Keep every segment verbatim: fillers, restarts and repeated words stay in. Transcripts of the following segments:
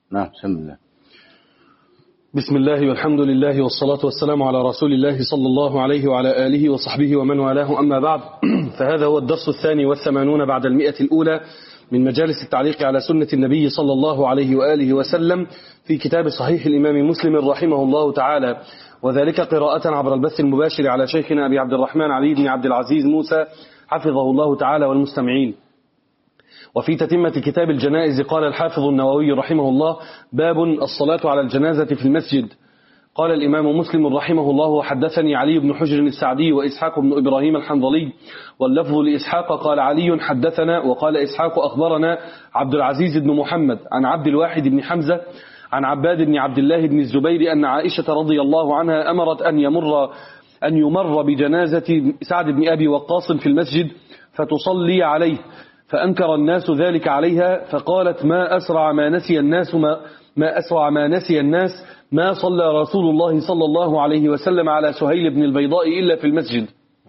نعم بسم الله. بسم الله والحمد لله والصلاة والسلام على رسول الله صلى الله عليه وعلى آله وصحبه ومن والاه، أما بعد، فهذا هو الدرس الثاني والثمانون بعد المئة الأولى من مجالس التعليق على سنة النبي صلى الله عليه وآله وسلم في كتاب صحيح الإمام مسلم رحمه الله تعالى، وذلك قراءة عبر البث المباشر على شيخنا أبي عبد الرحمن علي بن عبد العزيز موسى حفظه الله تعالى والمستمعين. وفي تتمة كتاب الجنائز قال الحافظ النووي رحمه الله: باب الصلاة على الجنازة في المسجد. قال الإمام مسلم رحمه الله: وحدثني علي بن حجر السعدي وإسحاق بن إبراهيم الحنظلي، واللفظ لإسحاق قال علي حدثنا، وقال إسحاق أخبرنا عبد العزيز بن محمد عن عبد الواحد بن حمزة عن عباد بن عبد الله بن الزبير أن عائشة رضي الله عنها أمرت أن يمر أن يمر بجنازة سعد بن أبي وقاص في المسجد فتصلي عليه، فأنكر الناس ذلك عليها، فقالت: ما أسرع ما نسي الناس ما, ما أسرع ما نسي الناس ما صلى رسول الله صلى الله عليه وسلم على سهيل بن البيضاء إلا في المسجد.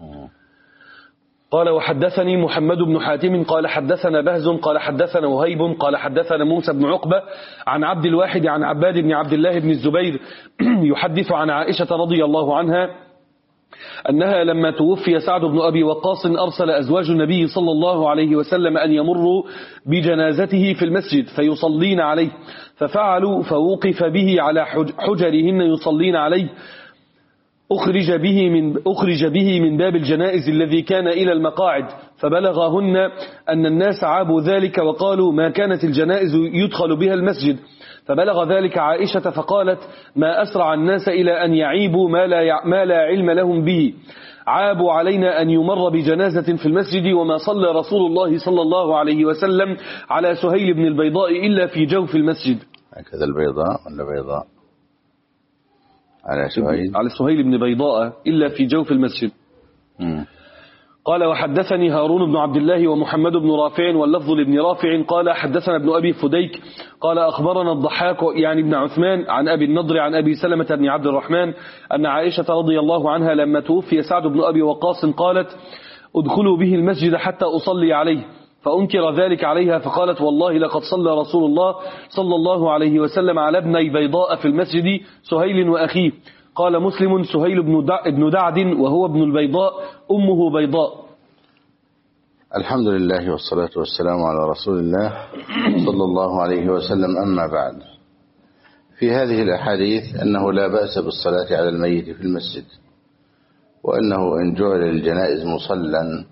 قال: وحدثني محمد بن حاتم قال حدثنا بهز قال حدثنا وهيب قال حدثنا موسى بن عقبة عن عبد الواحد عن عباد بن عبد الله بن الزبير يحدث عن عائشة رضي الله عنها أنها لما توفي سعد بن أبي وقاص أرسل أزواج النبي صلى الله عليه وسلم أن يمروا بجنازته في المسجد فيصلين عليه، ففعلوا، فوقف به على حجرهن يصلين عليه، أخرج به من أخرج به من باب الجنائز الذي كان إلى المقاعد، فبلغهن أن الناس عابوا ذلك وقالوا: ما كانت الجنائز يدخل بها المسجد، فبلغ ذلك عائشة فقالت: ما أسرع الناس إلى أن يعيبوا ما لا ما لا علم لهم به، عابوا علينا أن يمر بجنازة في المسجد، وما صلى رسول الله صلى الله عليه وسلم على سهيل بن البيضاء إلا في جوف المسجد. هكذا البيضاء ولا بيضاء؟ على سهيل على سهيل بن بيضاء إلا في جوف المسجد. م. قال: وحدثني هارون بن عبد الله ومحمد بن رافع، واللفظ لابن رافع قال حدثنا ابن أبي فديك قال أخبرنا الضحاك يعني ابن عثمان عن أبي النضر عن أبي سلمة بن عبد الرحمن أن عائشة رضي الله عنها لما توفي سعد بن أبي وقاص قالت: ادخلوا به المسجد حتى أصلي عليه، فأنكر ذلك عليها، فقالت: والله لقد صلى رسول الله صلى الله عليه وسلم على ابني بيضاء في المسجد، سهيل وأخيه. قال مسلم: سهيل بن دعد وهو ابن البيضاء، أمه بيضاء. الحمد لله والصلاة والسلام على رسول الله صلى الله عليه وسلم، أما بعد. في هذه الأحاديث أنه لا بأس بالصلاة على الميت في المسجد، وأنه إن جعل الجنائز مصلى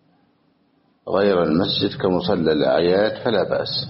غير المسجد كمصلى الأعياد فلا بأس.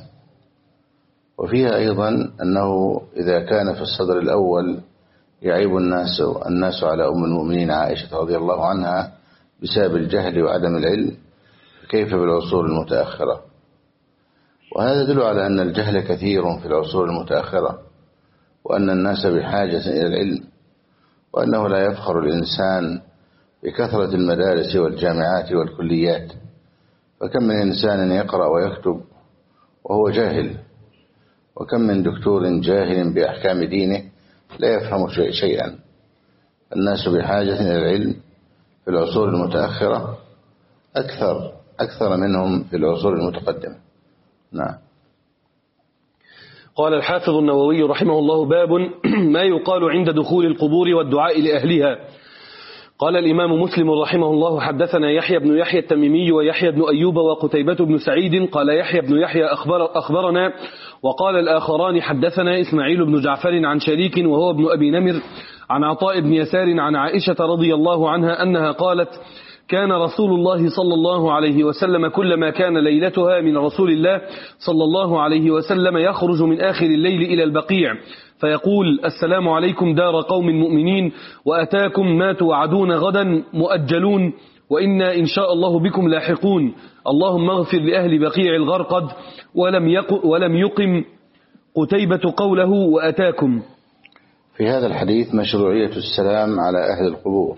وفيها أيضا أنه إذا كان في الصدر الأول يعيب الناس الناس على أم المؤمنين عائشة رضي الله عنها بسبب الجهل وعدم العلم، كيف بالعصور المتأخرة؟ وهذا يدل على أن الجهل كثير في العصور المتأخرة، وأن الناس بحاجة إلى العلم، وأنه لا يفخر الإنسان بكثرة المدارس والجامعات والكليات، فكم من إنسان يقرأ ويكتب وهو جاهل، وكم من دكتور جاهل بأحكام دينه لا يفهم شيئا. الناس بحاجة إلى العلم في العصور المتأخرة أكثر أكثر منهم في العصور المتقدمة. نعم. قال الحافظ النووي رحمه الله: باب ما يقال عند دخول القبور والدعاء لأهلها. قال الإمام مسلم رحمه الله: حدثنا يحيى بن يحيى التميمي ويحيى بن أيوب وقتيبة بن سعيد قال يحيى بن يحيى أخبر أخبرنا، وقال الآخران حدثنا إسماعيل بن جعفر عن شريك وهو ابن أبي نمر عن عطاء بن يسار عن عائشة رضي الله عنها أنها قالت: كان رسول الله صلى الله عليه وسلم كلما كان ليلتها من رسول الله صلى الله عليه وسلم يخرج من آخر الليل إلى البقيع فيقول: السلام عليكم دار قوم مؤمنين، وأتاكم ما توعدون غدا مؤجلون، وإنا إن شاء الله بكم لاحقون، اللهم اغفر لأهل بقيع الغرقد. ولم يق ولم يقم قتيبة قوله وأتاكم. في هذا الحديث مشروعية السلام على أهل القبور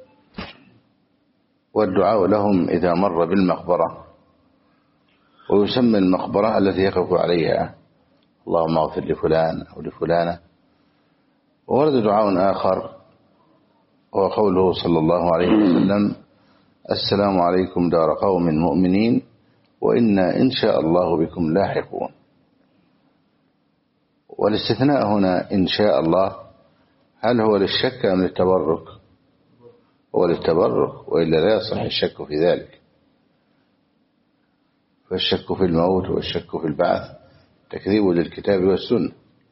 والدعاء لهم إذا مر بالمقبرة، ويسمى المقبرة التي يقف عليها: اللهم اغفر لفلان أو لفلانة. وورد دعاء آخر هو قوله صلى الله عليه وسلم: السلام عليكم دار قوم مؤمنين، وإنا إن شاء الله بكم لاحقون. والاستثناء هنا إن شاء الله هل هو للشك أم للتبرك؟ هو للتبرك، وإلا لا يصح الشك في ذلك. فالشك في الموت والشك في البعث تكذيب للكتاب والسنة.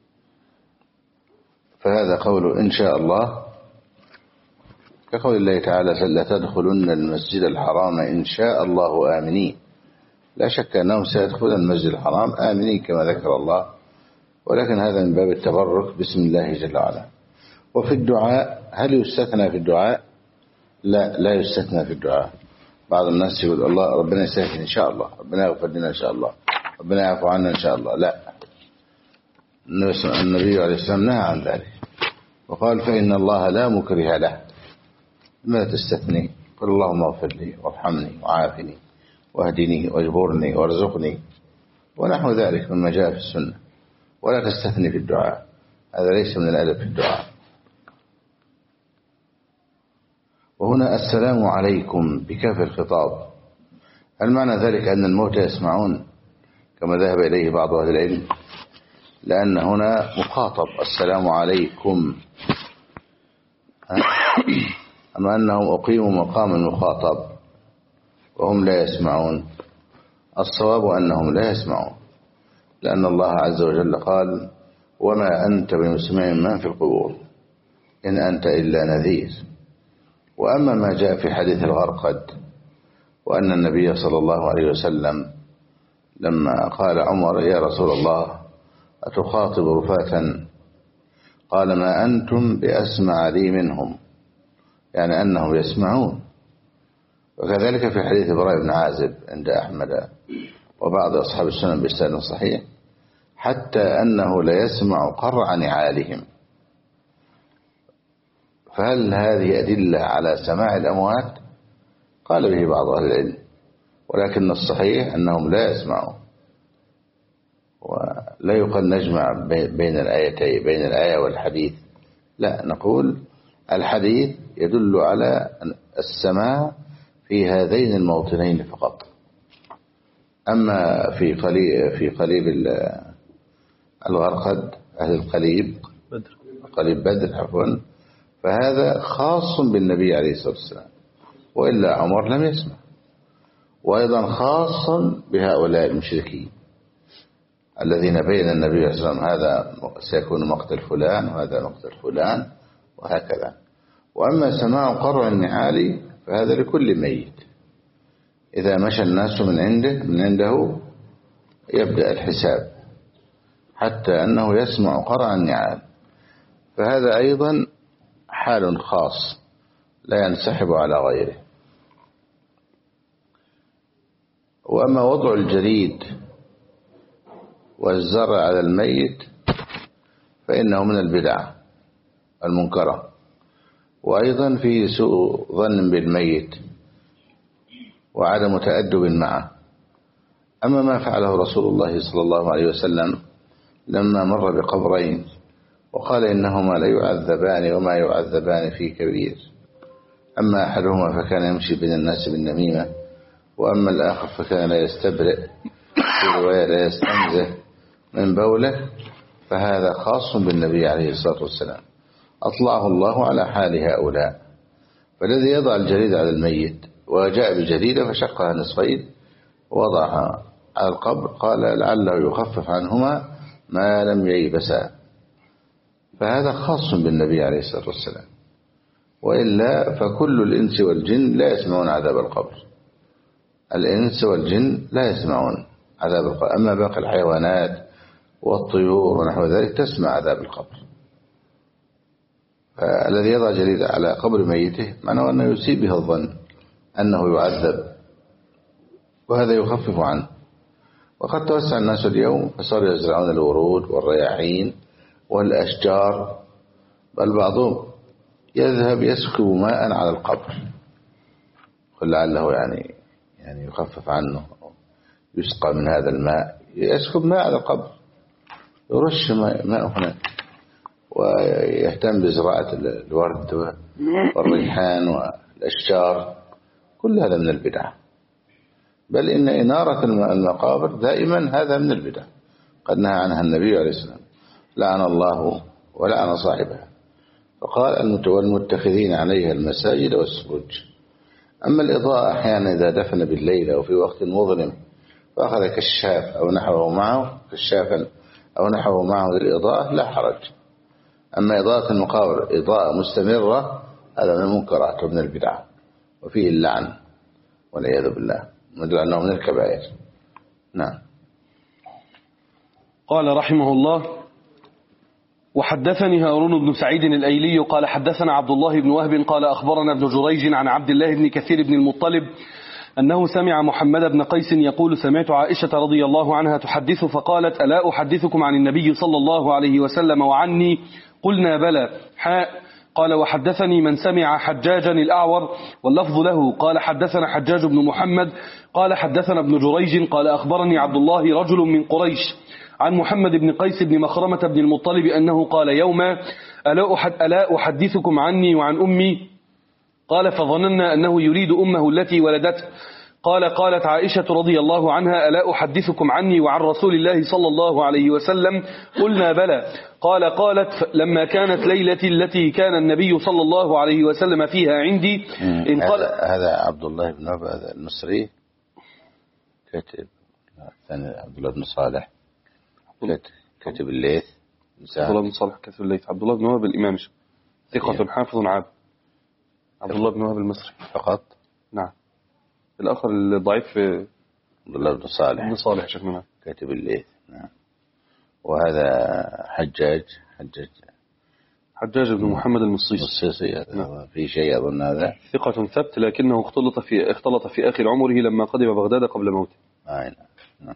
فهذا قول إن شاء الله كقول الله تعالى لتدخلن المسجد الحرام إن شاء الله آمنين. لا شك أنهم سيدخلون المسجد الحرام آمنين كما ذكر الله، ولكن هذا من باب التبرك باسم الله جل وعلا. وفي الدعاء هل يستثنى في الدعاء؟ لا لا يستثنى في الدعاء. بعض الناس يقول الله ربنا يسهل إن شاء الله، ربنا يغفر لنا إن شاء الله، ربنا يعفو عنا إن شاء الله. لا، النبي عليه السلام نهى عن ذلك وقال فإن الله لا مكره له. ما تستثني؟ قل اللهم اغفر لي وارحمني وعافني واهدني واجبرني وارزقني ونحو ذلك مما جاء في السنة، ولا تستثني في الدعاء. هذا ليس من الأدب في الدعاء. وهنا السلام عليكم بكاف الخطاب، هل معنى ذلك أن الموتى يسمعون كما ذهب إليه بعض أهل العلم؟ لأن هنا مخاطب السلام عليكم، أما أنهم أقيموا مقام المخاطب وهم لا يسمعون. الصواب أنهم لا يسمعون، لأن الله عز وجل قال وما أنت بمسمع من في القبور إن أنت إلا نذير. وأما ما جاء في حديث الغرقد وأن النبي صلى الله عليه وسلم لما قال عمر يا رسول الله أتخاطب رفاة؟ قال ما أنتم بأسمع لي منهم، يعني أنهم يسمعون. وكذلك في حديث براء بن عازب عند أحمد وبعض أصحاب السنن بإسناد صحيح حتى أنه لا يسمع قرع نعالهم. فهل هذه أدلة على سماع الأموات؟ قال به بعض أهل العلم، ولكن الصحيح أنهم لا يسمعون. ولا يقال نجمع بين الآيتين بين الآية والحديث، لا، نقول الحديث يدل على السماع في هذين الموطنين فقط. أما في قليب في قليب الغرقد أهل القليب بدر. قليب بدر عفوا، فهذا خاص بالنبي عليه الصلاة والسلام، وإلا عمر لم يسمع. وأيضا خاص بهؤلاء المشركين الذين بين النبي عليه الصلاة والسلام هذا سيكون مقتل فلان وهذا مقتل فلان وهكذا. وأما سماع قرع النعال فهذا لكل ميت، إذا مشى الناس من عنده من عنده يبدأ الحساب حتى أنه يسمع قرع النعال، فهذا أيضا حال خاص لا ينسحب على غيره. وأما وضع الجريد والزرع على الميت فإنه من البدع المنكرة، وأيضا فيه سوء ظن بالميت وعدم تأدب معه. أما ما فعله رسول الله صلى الله عليه وسلم لما مر بقبرين وقال إنهما لا يعذبان وما يعذبان في كبير، أما أحدهما فكان يمشي بين الناس بالنميمة، وأما الآخر فكان لا يستبرئ في رواية لا يستنزه من بوله، فهذا خاص بالنبي عليه الصلاة والسلام، أطلعه الله على حال هؤلاء. فالذي يضع الجريد على الميت وجاء بجريدة فشقها نصفين ووضعها على القبر قال لعله يخفف عنهما ما لم ييبسا، فهذا خاص بالنبي عليه الصلاة والسلام. وإلا فكل الإنس والجن لا يسمعون عذاب القبر، الإنس والجن لا يسمعون عذاب القبر، أما باقي الحيوانات والطيور ونحو ذلك تسمع عذاب القبر. فالذي يضع جريدة على قبر ميته معناه أنه يسيء به الظن أنه يعذب، وهذا يخفف عنه. وقد توسع الناس اليوم فصاروا يزرعون الورود والرياحين والأشجار، بل بعضهم يذهب يسكب ماء على القبر قل لعله يعني يعني يخفف عنه، يسقى من هذا الماء، يسكب ماء على القبر، يرش ماء هناك، ويهتم بزراعة الورد والريحان والأشجار. كل هذا من البدع، بل إن إنارة المقابر دائما هذا من البدع، قد نهى عنها النبي عليه الصلاة والسلام. لعن الله ولعن صاحبها. فقال والمتخذين عليها المساجد والسروج. أما الإضاءة أحيانا إذا دفن بالليل أو في وقت مظلم فأخذ كشاف أو نحوه معه كشافا أو نحوه معه للإضاءة لا حرج. أما إضاءة المقابر إضاءة مستمرة هذا من المنكرات ومن البدع وفيه اللعن والعياذ بالله ندل أنه من الكبائر. نعم. قال رحمه الله وحدثني هارون بن سعيد الأيلي قال حدثنا عبد الله بن وهب قال أخبرنا ابن جريج عن عبد الله بن كثير بن المطلب أنه سمع محمد بن قيس يقول سمعت عائشة رضي الله عنها تحدث فقالت ألا أحدثكم عن النبي صلى الله عليه وسلم وعني قلنا بلى حاء قال وحدثني من سمع حجاجا الأعور واللفظ له قال حدثنا حجاج بن محمد قال حدثنا ابن جريج قال أخبرني عبد الله رجل من قريش عن محمد بن قيس بن مخرمة بن المطلب أنه قال يوما ألا أحدثكم عني وعن أمي قال فظننا أنه يريد أمه التي ولدته قال قالت عائشة رضي الله عنها ألا أحدثكم عني وعن رسول الله صلى الله عليه وسلم قلنا بلى قال قالت لما كانت ليلتي التي كان النبي صلى الله عليه وسلم فيها عندي إن قال هذا, هذا عبد الله بن وهب المصري كاتب ثاني عبد الله بن صالح كاتب الليث عبد الله بن صالح كاتب الليث عبد الله بن وهب الإمام ثقة حافظ عاب عبد الله بن وهب المصري فقط. نعم. الآخر الضعيف عبد الله بن صالح بن صالح شكلنا كاتب الليث. نعم. وهذا حجاج حجاج حجاج بن محمد المصيصي المصيصي. نعم. في شيء أظن هذا ثقة ثبت لكنه اختلط في اختلط في آخر عمره لما قدم بغداد قبل موته. آه. نعم.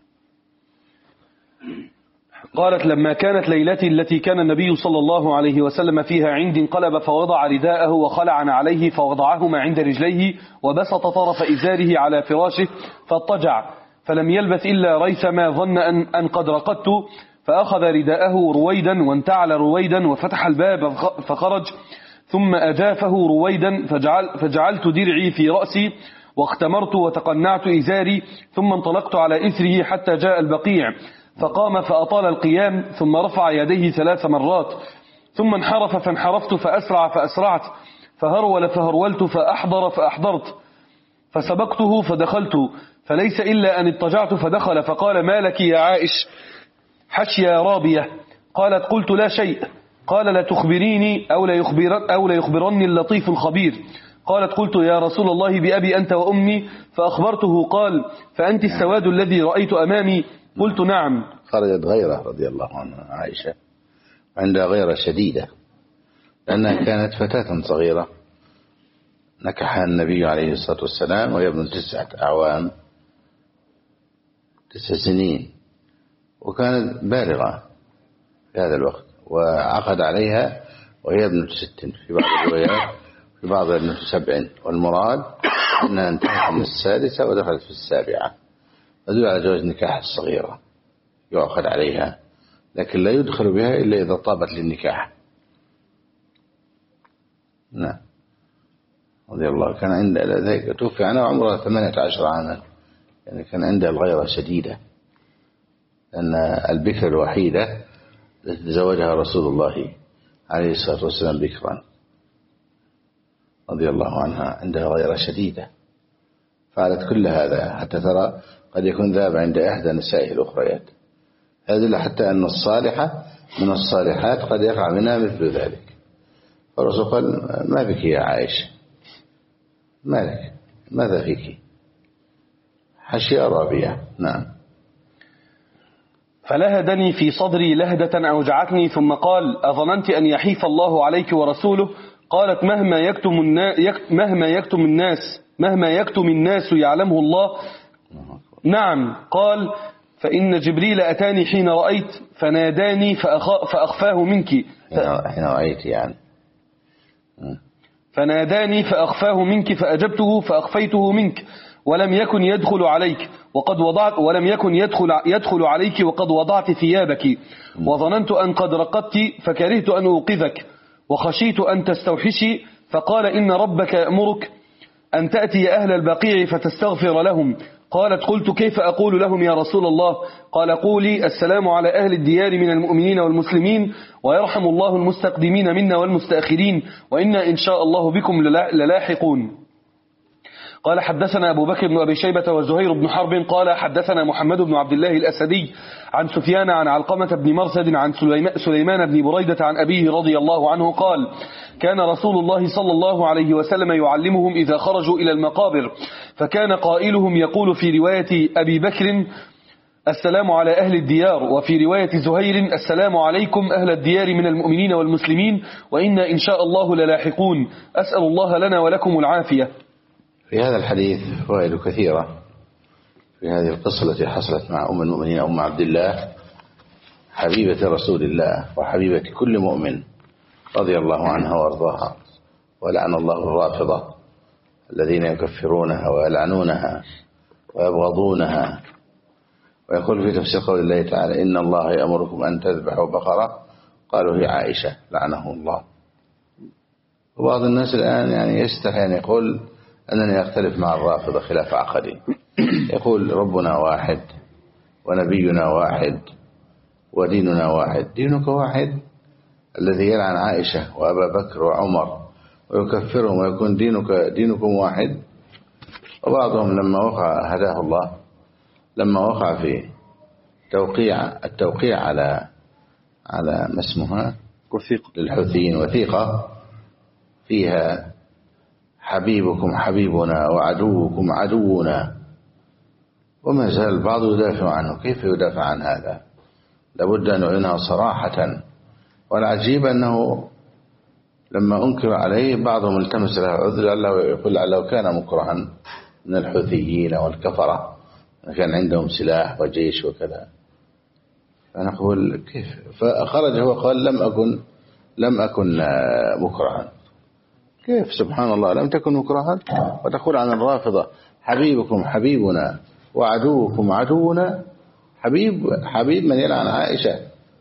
قالت لما كانت ليلتي التي كان النبي صلى الله عليه وسلم فيها عندي انقلب فوضع رداءه وخلعنا عليه فوضعهما عند رجليه وبسط طرف إزاره على فراشه فاضطجع فلم يلبث إلا ريثما ظن أن, أن قد رقدت فأخذ رداءه رويدا وانتعل رويدا وفتح الباب فخرج ثم أجافه رويدا فجعل فجعلت درعي في رأسي واختمرت وتقنعت إزاري ثم انطلقت على إثره حتى جاء البقيع فقام فأطال القيام ثم رفع يديه ثلاث مرات ثم انحرف فانحرفت فأسرع فأسرعت فهرول فهرولت فأحضر فأحضرت فسبقته فدخلت فليس إلا أن اضطجعت فدخل فقال ما لك يا عائش حشيا رابية قالت قلت لا شيء قال لا تخبريني أو لا, يخبر أو لا يخبرني اللطيف الخبير قالت قلت يا رسول الله بأبي أنت وأمي فأخبرته قال فأنت السواد الذي رأيت أمامي قلت نعم. خرجت غيرة رضي الله عنها عائشة عندها غيرة شديدة لأنها كانت فتاة صغيرة نكحها النبي عليه الصلاة والسلام وهي ابن تسعة أعوام تسع سنين وكانت بالغة في هذا الوقت وعقد عليها وهي ابن ست في بعض الروايات في بعض ابن سبع والمراد أنها انتهت من السادسة ودخلت في السابعة يدل على جواز نكاح الصغيرة يؤخذ عليها لكن لا يدخل بها إلا إذا طابت للنكاح. نعم رضي الله كان عند ذلك توفي عنها وعمرها ثمانية عشر عاما يعني كان عندها الغيرة شديدة لأن البكر الوحيدة التي تزوجها رسول الله عليه الصلاة والسلام بكرا رضي الله عنها عندها غيرة شديدة فعلت كل هذا حتى ترى قد يكون ذهب عند إحدى نسائه الأخريات هذا حتى أن الصالحة من الصالحات قد يقع منها مثل ذلك. فالرسول قال ما بك يا عائشة ما لك ماذا فيك حشية رابية. نعم. فلهدني في صدري لهدة أوجعتني ثم قال أظننت أن يحيف الله عليك ورسوله قالت مهما يكتم الناس مهما يكتم الناس مهما يكتم الناس يعلمه الله. نعم. قال فإن جبريل أتاني حين رأيت فناداني فأخفاه منك حين رأيت يعني فناداني فأخفاه منك فأجبته فأخفيته منك ولم يكن يدخل عليك وقد وضعت ولم يكن يدخل يدخل عليك وقد وضعت ثيابك وظننت أن قد رقدت فكرهت أن أوقظك وخشيت أن تستوحشي فقال إن ربك يأمرك أن تأتي أهل البقيع فتستغفر لهم قالت قلت كيف أقول لهم يا رسول الله؟ قال قولي السلام على أهل الديار من المؤمنين والمسلمين ويرحم الله المستقدمين منا والمستأخرين وإنا إن شاء الله بكم للاحقون. قال حدثنا أبو بكر بن أبي شيبة وزهير بن حرب قال حدثنا محمد بن عبد الله الأسدي عن سفيان عن علقمة بن مرثد عن سليمان بن بريدة عن أبيه رضي الله عنه قال كان رسول الله صلى الله عليه وسلم يعلمهم إذا خرجوا إلى المقابر، فكان قائلهم يقول في رواية أبي بكر السلام على أهل الديار، وفي رواية زهير السلام عليكم أهل الديار من المؤمنين والمسلمين وإنا إن شاء الله للاحقون، أسأل الله لنا ولكم العافية. في هذا الحديث فوائد كثيرة في هذه القصة التي حصلت مع أم المؤمنين أم عبد الله حبيبة رسول الله وحبيبة كل مؤمن رضي الله عنها وارضاها، ولعن الله الرافضة الذين يكفرونها ويلعنونها ويبغضونها. ويقول في تفسير قول الله تعالى إن الله يأمركم أن تذبحوا بقرة، قالوا هي عائشة لعنه الله. وبعض الناس الآن يعني يستحي أن يقول أنني أختلف مع الرافضة خلاف عقدي، يقول ربنا واحد ونبينا واحد وديننا واحد. دينك واحد الذي يلعن عائشة وأبا بكر وعمر ويكفرهم ويكون دينك دينكم واحد. وبعضهم لما وقع هداه الله لما وقع في توقيع التوقيع على على ما اسمها وثيقة للحوثيين وثيقة فيها حبيبكم حبيبنا وعدوكم عدونا، وما زال البعض يدافع عنه. كيف يدافع عن هذا؟ لابد أن يعلنها صراحة. والعجيب أنه لما أنكر عليه بعضهم التمس له عذر، يقول لو كان مكرها من الحوثيين والكفرة كان عندهم سلاح وجيش وكذا. فنقول كيف؟ فخرج هو قال لم أكن لم أكن مكرها. كيف؟ سبحان الله، لم تكن مكرها وتقول عن الرافضة حبيبكم حبيبنا وعدوكم عدونا. حبيب حبيب من يلعن عائشة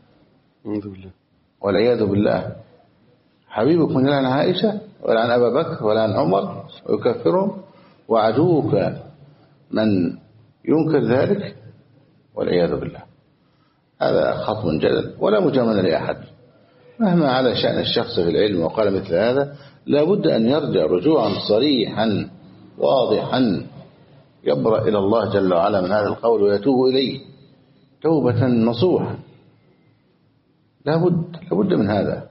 والعياذ بالله. حبيبك من يلعن عائشة ولعن أبا بكر ولعن عمر ويكفرهم، وعدوك من ينكر ذلك والعياذ بالله. هذا خطب جلل ولا مجاملة لأحد مهما على شأن الشخص في العلم وقال مثل هذا. لا بد أن يرجع رجوعا صريحا واضحا، يبرأ إلى الله جل وعلا من هذا القول ويتوب إليه توبة نصوحة. لا بد لا بد من هذا.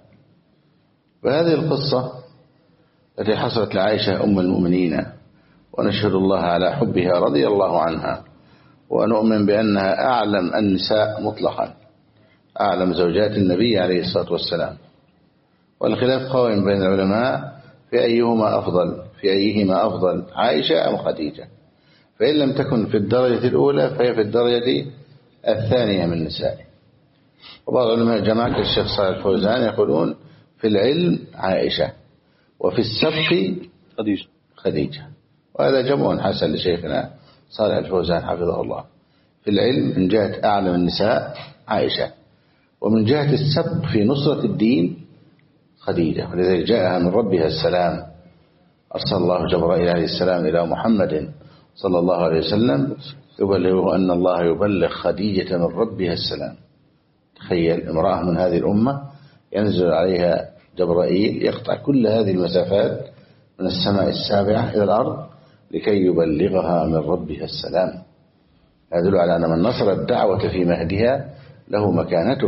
وهذه القصة التي حصلت لعائشة أم المؤمنين، ونشهد الله على حبها رضي الله عنها، ونؤمن بأنها أعلم النساء مطلقا، أعلم زوجات النبي عليه الصلاة والسلام. والخلاف قائم بين العلماء في أيهما أفضل في أيهما أفضل عائشة أم خديجة. فإن لم تكن في الدرجة الأولى فهي في الدرجة الثانية من نسائه. وبعض العلماء جماعة الشيخ صالح الفوزان يقولون في العلم عائشة وفي السبق خديجة خديجة وهذا جمع حسن لشيخنا صالح الفوزان حفظه الله. في العلم من جهة أعلم النساء عائشة، ومن جهة السبق في نصرة الدين خديجة. ولذلك جاءها من ربها السلام، أرسل الله جبرائيل عليه السلام إلى محمد صلى الله عليه وسلم يبلغه أن الله يبلغ خديجة من ربها السلام. تخيل امرأة من هذه الأمة ينزل عليها جبرائيل يقطع كل هذه المسافات من السماء السابعة إلى الأرض لكي يبلغها من ربها السلام. يدل على أن من نصر الدعوة في مهدها له مكانته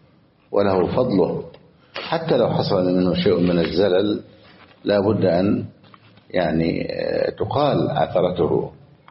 وله فضله، حتى لو حصل منه شيء من الزلل لا بد أن يعني تقال عثرته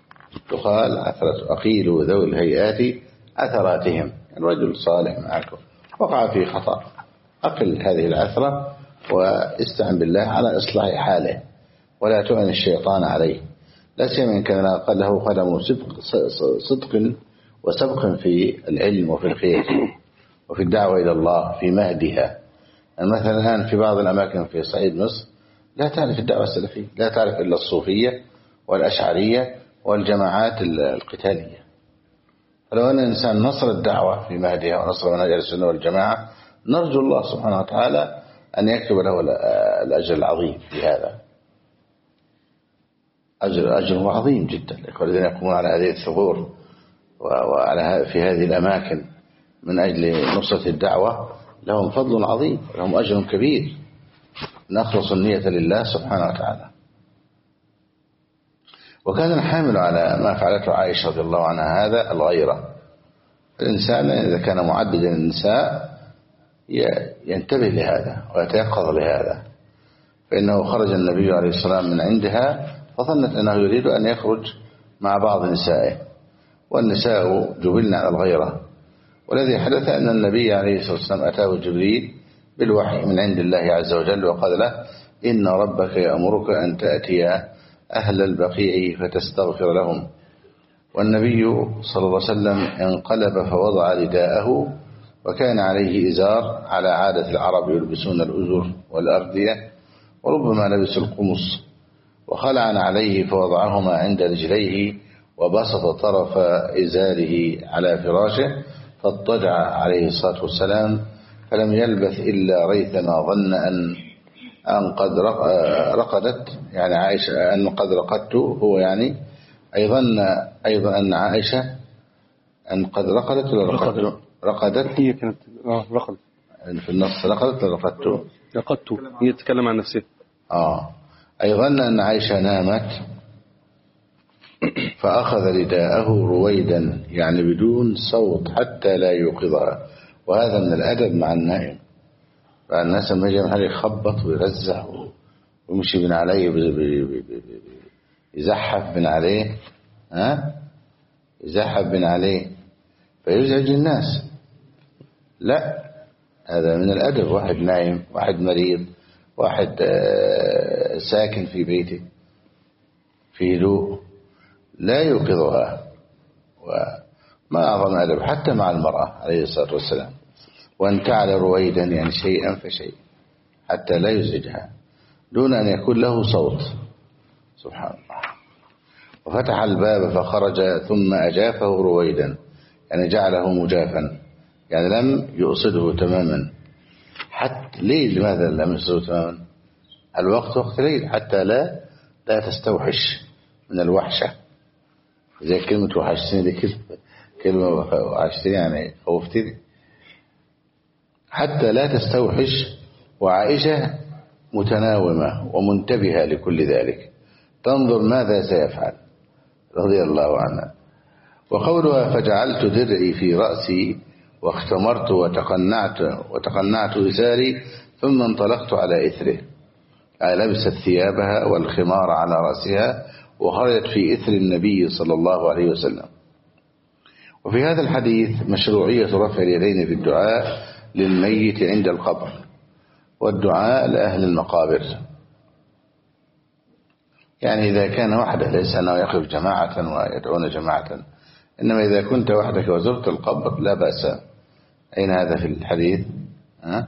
تقال عثرته أقيلوا ذوي الهيئات عثراتهم. الرجل صالح معكم وقع في خطأ، أقل هذه العثرة واستعن بالله على إصلاح حاله ولا تعن الشيطان عليه، لا سيما إن كان له قدم صدق, صدق وسبق في العلم وفي الخير وفي الدعوة إلى الله في مهدها. مثلا الآن في بعض الأماكن في صعيد مصر لا تعرف الدعوة السلفية، لا تعرف إلا الصوفية والأشعرية والجماعات القتالية. فلو أن الإنسان نصر الدعوة في مهدها ونصر منهج السنة والجماعة نرجو الله سبحانه وتعالى أن يكتب له الأجر العظيم في هذا. أجر أجر عظيم جدا الذين يقومون على هذه الثغور وعلى في هذه الأماكن من أجل نصرة الدعوة، لهم فضل عظيم، لهم أجر كبير، نخلص النية لله سبحانه وتعالى. وكان الحامل على ما فعلته عائشة رضي الله عنها هذا الغيرة. الإنسان إذا كان معددا النساء ينتبه لهذا ويتيقظ لهذا، فإنه خرج النبي عليه الصلاة والسلام من عندها فظنت أنه يريد أن يخرج مع بعض نسائه، والنساء جبلن على الغيرة. والذي حدث أن النبي عليه الصلاة والسلام أتاه جبريل بالوحي من عند الله عز وجل وقال له إن ربك يأمرك أن تأتي أهل البقيع فتستغفر لهم. والنبي صلى الله عليه وسلم انقلب فوضع رداءه، وكان عليه إزار على عادة العرب يلبسون الأزر والأردية، وربما لبس القمص، وخلع عليه فوضعهما عند رجليه، وبسط طرف إزاره على فراشه، فاضطجع عليه الصلاة والسلام، فلم يلبث إلا ريثما ظن أن أن قد رقدت، يعني عائشة أن قد رقدت، هو يعني أيضا أيضا أن عائشة أن قد رقدت ولا رقدت؟ رقدت هي كانت آه رقدت في النص، رقدت ولا رقدت؟ رقدت، هي تتكلم عن نفسها. آه أيضا أن عائشة نامت فأخذ رداءه رويدا، يعني بدون صوت حتى لا يوقظها، وهذا من الأدب مع النائم. فالناس لما يجي من حاله يخبط ويرزع ويمشي بن عليه يزحف بن عليه ها يزحف بن عليه فيزعج الناس. لا، هذا من الأدب. واحد نايم، واحد مريض، واحد ساكن في بيته في هدوء، لا يوقظها. وما أعظم أدب حتى مع المرأة عليه الصلاة والسلام. وأن تعل رويدا، يعني شيئا فشيء حتى لا يزعجها دون أن يكون له صوت. سبحان الله. وفتح الباب فخرج ثم أجافه رويدا، يعني جعله مجافا، يعني لم يقصده تماما. حتى ليه؟ لماذا لم يقصده تماما؟ الوقت وقت ليل، حتى لا لا تستوحش من الوحشة. زي كلمة وحشتني دي، كلمة كلمة وحشتني يعني خوفتني، حتى لا تستوحش. وعائشة متناومة ومنتبهة لكل ذلك، تنظر ماذا سيفعل رضي الله عنها. وقولها فجعلت درعي في رأسي واختمرت وتقنعت وتقنعت إزاري ثم انطلقت على إثره، لبست ثيابها والخمار على رأسها وخرجت في إثر النبي صلى الله عليه وسلم. وفي هذا الحديث مشروعية رفع اليدين في الدعاء للميت عند القبر، والدعاء لأهل المقابر. يعني إذا كان وحده، ليس أنه يقف جماعة ويدعون جماعة، إنما إذا كنت وحدك وزرت القبر لا بأس. أين هذا في الحديث؟ ها؟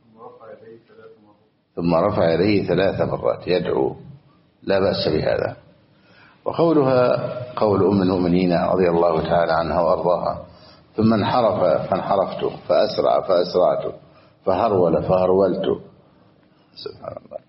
ثم رفع يديه ثلاث مرات يدعو، لا بأس بهذا. وقولها قول أم المؤمنين رضي الله تعالى عنها وأرضاها ثم انحرف فانحرفت فأسرع فأسرعت فهرول فهرولت، سبحان الله،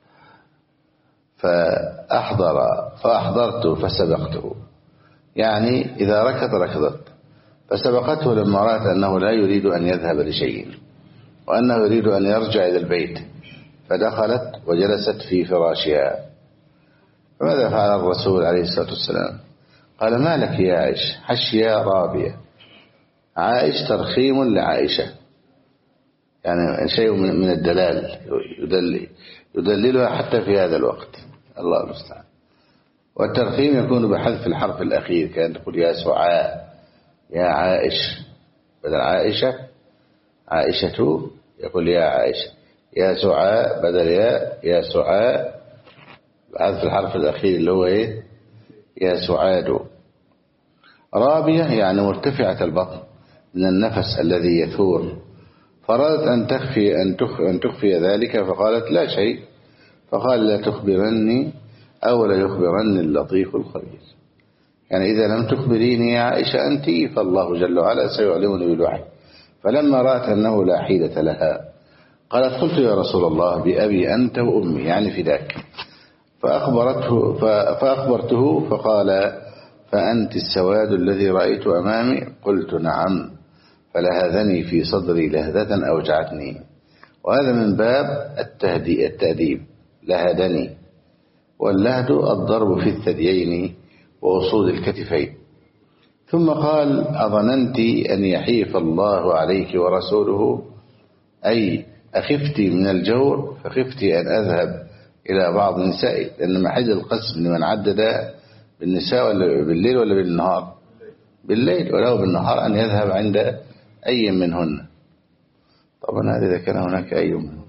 فأحضر فأحضرت فسبقته، يعني إذا ركض ركضت، فسبقته لما رأت أنه لا يريد أن يذهب لشيء وأنه يريد أن يرجع إلى البيت، فدخلت وجلست في فراشها. فماذا فعل الرسول عليه الصلاة والسلام؟ قال ما لك يا عائش؟ حشيا رابية. عائش ترخيم لعائشة، يعني شيء من الدلال، يدل يدللها حتى في هذا الوقت، الله المستعان. والترخيم يكون بحذف الحرف الأخير، كأن تقول يا سعاء، يا عائش، بدل عائشة عائشة يقول يا عائشة، يا سعاء بدل يا يا سعاء بحذف الحرف الأخير اللي هو إيه؟ يا سعاد. رابية يعني مرتفعة البطن من النفس الذي يثور، فرادت أن تخفي أن تخفي, أن تخفي ذلك، فقالت لا شيء، فقال لا تخبرني أو لا يخبرني اللطيف الخبير، يعني إذا لم تخبريني يا عائشة أنت فالله جل وعلا سيعلمني بالوحي. فلما رأت أنه لا حيلة لها قالت قلت يا رسول الله بأبي أنت وأمي، يعني فداك، فأخبرته فأخبرته فقال: فأنت السواد الذي رأيت أمامي؟ قلت: نعم. فلهذني في صدري لهذة أوجعتني. وهذا من باب التأديب، لهذني. واللهد الضرب في الثديين ووصول الكتفين. ثم قال: أظننت أن يحيف الله عليك ورسوله؟ أي أخفت من الجور فخفت أن أذهب إلى بعض نسائي، لأن محل القسم لمن عدد بالنساء ولا بالليل ولا بالنهار؟ بالليل، ولو بالنهار أن يذهب عند أي منهن. طبعا هذا إذا كان هناك أي منهن.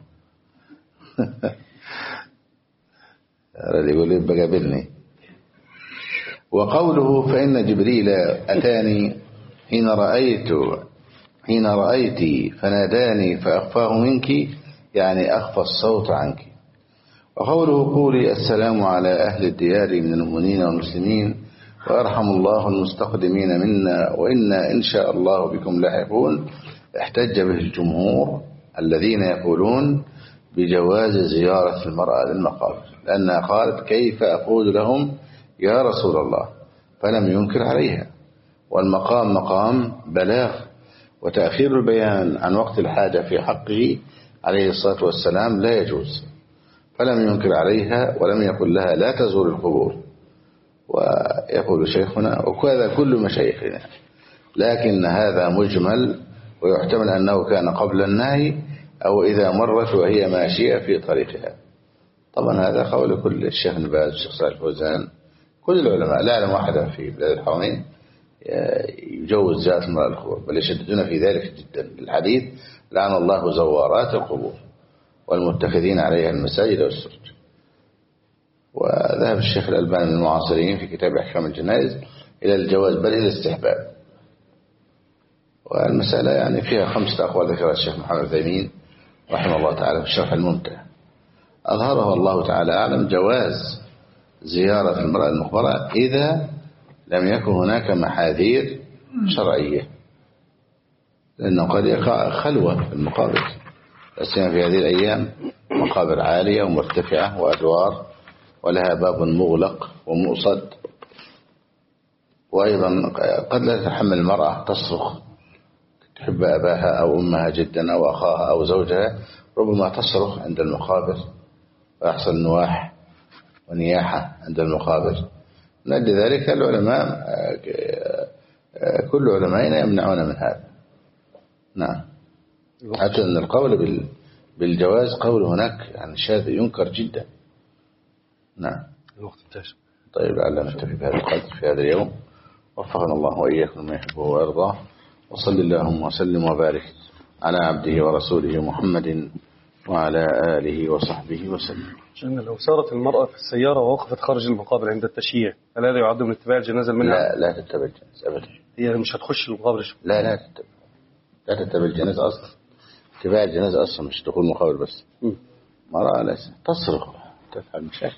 يقول لي بقابلني. وقوله: فإن جبريل أتاني حين رأيت حين رأيتي فناداني فأخفاه منك، يعني أخفى الصوت عنك. وقوله: قولي السلام على أهل الديار من المؤمنين والمسلمين ويرحم الله المستقدمين منا وإنا إن شاء الله بكم لاحقون، احتج به الجمهور الذين يقولون بجواز زيارة المرأة للمقابر، لأنها قالت: كيف أقول لهم يا رسول الله؟ فلم ينكر عليها. والمقام مقام بلاغ، وتأخير البيان عن وقت الحاجة في حقه عليه الصلاة والسلام لا يجوز. فلم ينكر عليها ولم يقل لها لا تزور القبور. ويقول شيخنا وكذا كل مشايخنا، لكن هذا مجمل، ويحتمل أنه كان قبل النهي أو إذا مرت وهي ماشية في طريقها. طبعا هذا قول كل الشيخ ابن باز والشيخ صالح الفوزان، كل العلماء، لا أعلم واحدا في بلاد الحرمين يجوز زيارة المرأة القبور، بل يشددون في ذلك جدا. الحديث: لعن الله زوارات القبور والمتخذين عليها المساجد والسرج. وذهب الشيخ الألباني من المعاصرين في كتاب أحكام الجنائز إلى الجواز بل إلى الاستحباب. والمسألة يعني فيها خمسة أقوال ذكرها الشيخ محمد العثيمين رحمه الله تعالى في الشرح الممتع. أظهره الله تعالى أعلم جواز زيارة المرأة المقبرة إذا لم يكن هناك محاذير شرعية، لأنه قد يقع خلوة في المقابر، لسنا في هذه الأيام مقابر عالية ومرتفعة وأدوار ولها باب مغلق ومؤصد. وأيضا قد لا تتحمل المرأة تصرخ، تحب أباها أو أمها جدا أو أخاها أو زوجها، ربما تصرخ عند المقابر ويحصل نواح ونياحة عند المقابر. من أجل ذلك العلماء كل علمائنا يمنعون من هذا. نعم. حتى أن القول بالجواز قول هناك يعني شاذ ينكر جدا. نعم. الوقت انتهى. طيب لعلنا نكتفي بهذا القدر في هذا اليوم، وفقنا الله وإياكم ما يحبه ويرضاه، وصل اللهم وسلم وبارك على عبده ورسوله محمد وعلى آله وصحبه وسلم. شأن لو سارت المرأة في السيارة ووقفت خارج المقابر عند التشييع، هل هذا يعد من اتباع الجنازة المنع؟ لا لا تتبع الجنازة أبدا. هي مش هتخش المقابر شو؟ لا لا تتبع لا تتبع الجنازة أصلا. اتباع الجنازة أصلا مش دخول المقابر بس. م. مرأة لا تصرخ تفعل مشاكل.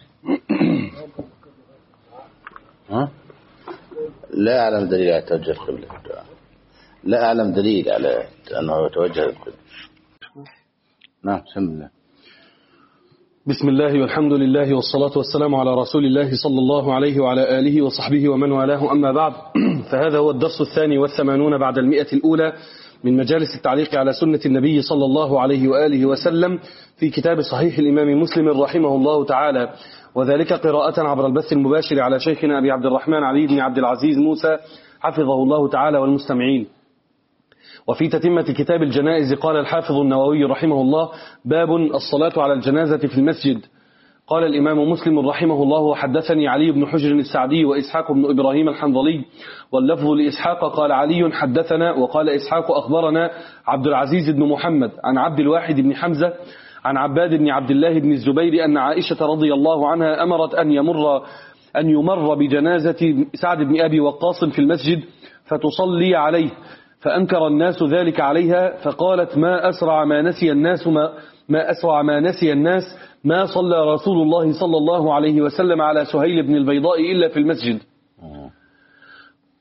ها؟ لا أعلم دليل على توجه القبلة. لا أعلم دليل على أنه يتوجه القبلة. نعم بسم الله. بسم الله والحمد لله والصلاة والسلام على رسول الله صلى الله عليه وعلى آله وصحبه ومن والاه، أما بعد، فهذا هو الدرس الثاني والثمانون بعد المئة الأولى من مجالس التعليق على سنة النبي صلى الله عليه وآله وسلم في كتاب صحيح الإمام مسلم رحمه الله تعالى، وذلك قراءة عبر البث المباشر على شيخنا أبي عبد الرحمن علي بن عبد العزيز موسى حفظه الله تعالى والمستمعين. وفي تتمة كتاب الجنائز قال الحافظ النووي رحمه الله: باب الصلاة على الجنازة في المسجد. قال الإمام مسلم رحمه الله: وحدثني علي بن حجر السعدي وإسحاق بن إبراهيم الحنظلي، واللفظ لإسحاق قال علي حدثنا، وقال إسحاق أخبرنا عبد العزيز بن محمد عن عبد الواحد بن حمزة عن عباد بن عبد الله بن الزبير أن عائشة رضي الله عنها أمرت أن يمر أن يمر بجنازة سعد بن أبي وقاص في المسجد فتصلي عليه، فأنكر الناس ذلك عليها، فقالت: ما أسرع ما نسي الناس ما, ما أسرع ما نسي الناس ما صلى رسول الله صلى الله عليه وسلم على سهيل بن البيضاء إلا في المسجد.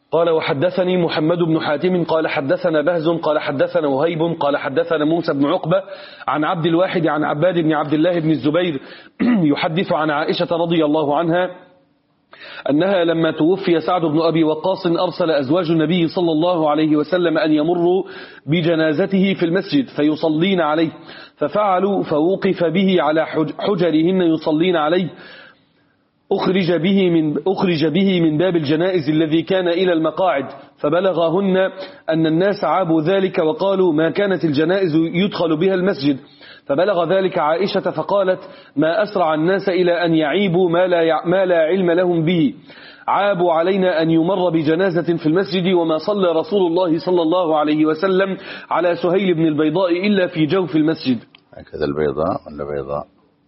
قال وحدثني محمد بن حاتم قال حدثنا بهز قال حدثنا وهيب قال حدثنا موسى بن عقبة عن عبد الواحد عن عباد بن عبد الله بن الزبير يحدث عن عائشة رضي الله عنها أنها لما توفي سعد بن أبي وقاص أرسل أزواج النبي صلى الله عليه وسلم أن يمروا بجنازته في المسجد فيصلين عليه، ففعلوا فوقف به على حجرهن يصلين عليه، أخرج به من أخرج به من باب الجنائز الذي كان إلى المقاعد، فبلغهن أن الناس عابوا ذلك وقالوا ما كانت الجنائز يدخل بها المسجد، فبلغ ذلك عائشة فقالت ما أسرع الناس إلى أن يعيبوا ما لا ما لا علم لهم به، عابوا علينا أن يمر بجنازة في المسجد وما صلى رسول الله صلى الله عليه وسلم على سهيل بن البيضاء إلا في جوف المسجد. هكذا البيضاء ولا بيضاء؟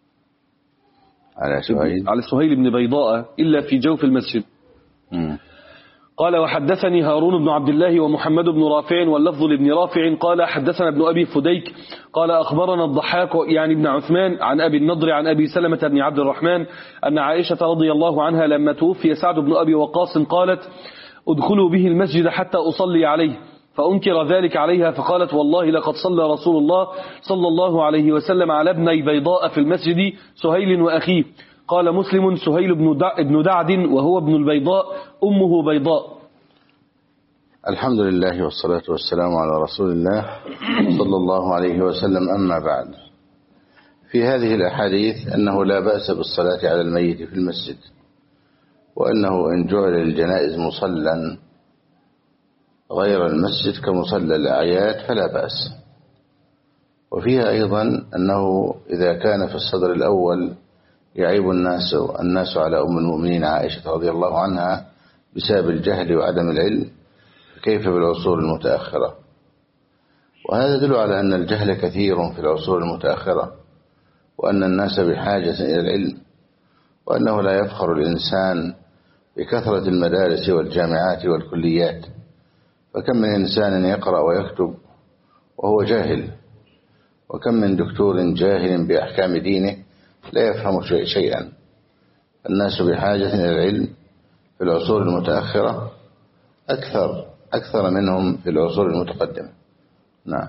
على سهيل على سهيل بن بيضاء إلا في جوف المسجد. م. قال وحدثني هارون بن عبد الله ومحمد بن رافع واللفظ لابن رافع قال حدثنا ابن أبي فديك قال أخبرنا الضحاك يعني ابن عثمان عن أبي النضر عن أبي سلمة بن عبد الرحمن أن عائشة رضي الله عنها لما توفي سعد بن أبي وقاص قالت ادخلوا به المسجد حتى أصلي عليه، فأنكر ذلك عليها فقالت والله لقد صلى رسول الله صلى الله عليه وسلم على ابني بيضاء في المسجد سهيل وأخيه. قال مسلم سهيل بن دعد وهو ابن البيضاء أمه بيضاء. الحمد لله والصلاة والسلام على رسول الله صلى الله عليه وسلم. أما بعد، في هذه الأحاديث أنه لا بأس بالصلاة على الميت في المسجد، وأنه إن جعل الجنائز مصلى غير المسجد كمصلى الأعياد فلا بأس. وفيها أيضا أنه إذا كان في الصدر الأول يعيب الناس الناس على أم المؤمنين عائشة رضي الله عنها بسبب الجهل وعدم العلم، كيف بالعصور المتأخرة؟ وهذا يدل على أن الجهل كثير في العصور المتأخرة، وأن الناس بحاجة إلى العلم، وأنه لا يفخر الإنسان بكثرة المدارس والجامعات والكليات، فكم من إنسان يقرأ ويكتب وهو جاهل، وكم من دكتور جاهل بأحكام دينه لا يفهم شيئا. الناس بحاجة إلى العلم في العصور المتأخرة أكثر أكثر منهم في العصور المتقدمة. نعم.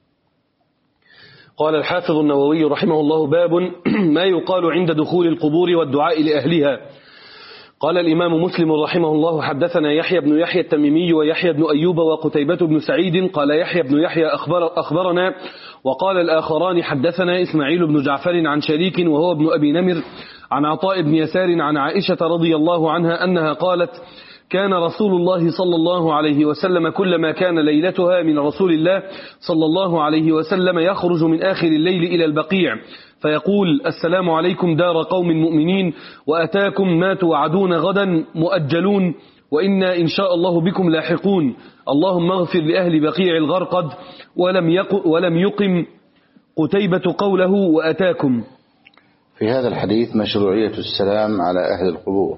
قال الحافظ النووي رحمه الله باب ما يقال عند دخول القبور والدعاء لأهلها. قال الإمام مسلم رحمه الله حدثنا يحيى بن يحيى التميمي ويحيى بن أيوب وقتيبة بن سعيد قال يحيى بن يحيى أخبر أخبرنا، وقال الآخران حدثنا إسماعيل بن جعفر عن شريك وهو ابن أبي نمر عن عطاء بن يسار عن عائشة رضي الله عنها أنها قالت كان رسول الله صلى الله عليه وسلم كلما كان ليلتها من رسول الله صلى الله عليه وسلم يخرج من آخر الليل إلى البقيع فيقول السلام عليكم دار قوم مؤمنين، وأتاكم ما توعدون غدا مؤجلون، وإنا إن شاء الله بكم لاحقون، اللهم اغفر لأهل بقيع الغرقد. ولم يق ولم يقم قتيبة قوله وأتاكم. في هذا الحديث مشروعية السلام على أهل القبور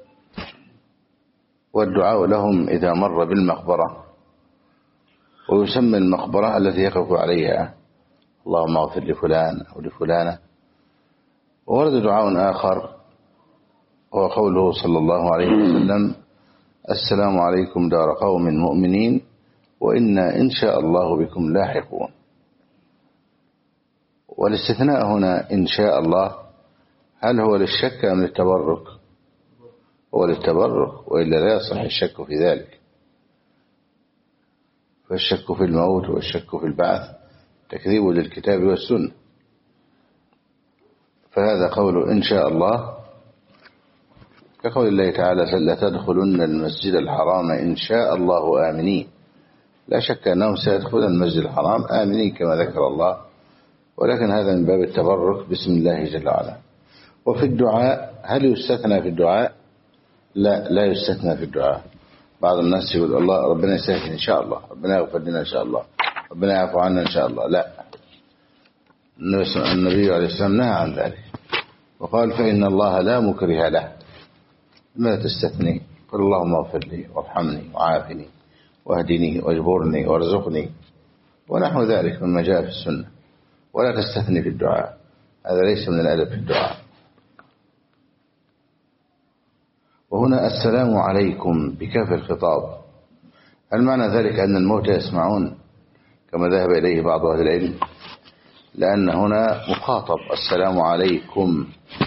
والدعاء لهم إذا مر بالمقبرة، ويسمى المقبرة التي يقف عليها اللهم اغفر لفلان أو لفلانة. وورد دعاء آخر هو قوله صلى الله عليه وسلم السلام عليكم دار قوم مؤمنين وإنا إن شاء الله بكم لاحقون. والاستثناء هنا إن شاء الله هل هو للشك أم للتبرك؟ هو للتبرك، وإلا لا يصح الشك في ذلك، فالشك في الموت والشك في البعث تكذيب للكتاب والسنة. فهذا قول إن شاء الله كقول الله تعالى لتدخلن المسجد الحرام إن شاء الله آمنين. لا شك أنهم سيدخلون المسجد الحرام آمنين كما ذكر الله، ولكن هذا من باب التبرك باسم الله جل وعلا. وفي الدعاء هل يستثنى في الدعاء؟ لا لا يستثنى في الدعاء. بعض الناس يقول الله ربنا يسهل إن شاء الله، ربنا يغفر لنا إن شاء الله، ربنا يعفو عنا إن شاء الله. لا، النبي عليه السلام نهى عن ذلك وقال فإن الله لا مكره له. ما تستثني؟ قل اللهم اغفر لي وارحمني وعافني واهدني واجبرني وارزقني ونحو ذلك مما جاء في السنة، ولا تستثني في الدعاء، هذا ليس من الأدب في الدعاء. وهنا السلام عليكم بكاف الخطاب، هل معنى ذلك أن الموتى يسمعون كما ذهب إليه بعض أهل العلم؟ لأن هنا مخاطب السلام عليكم،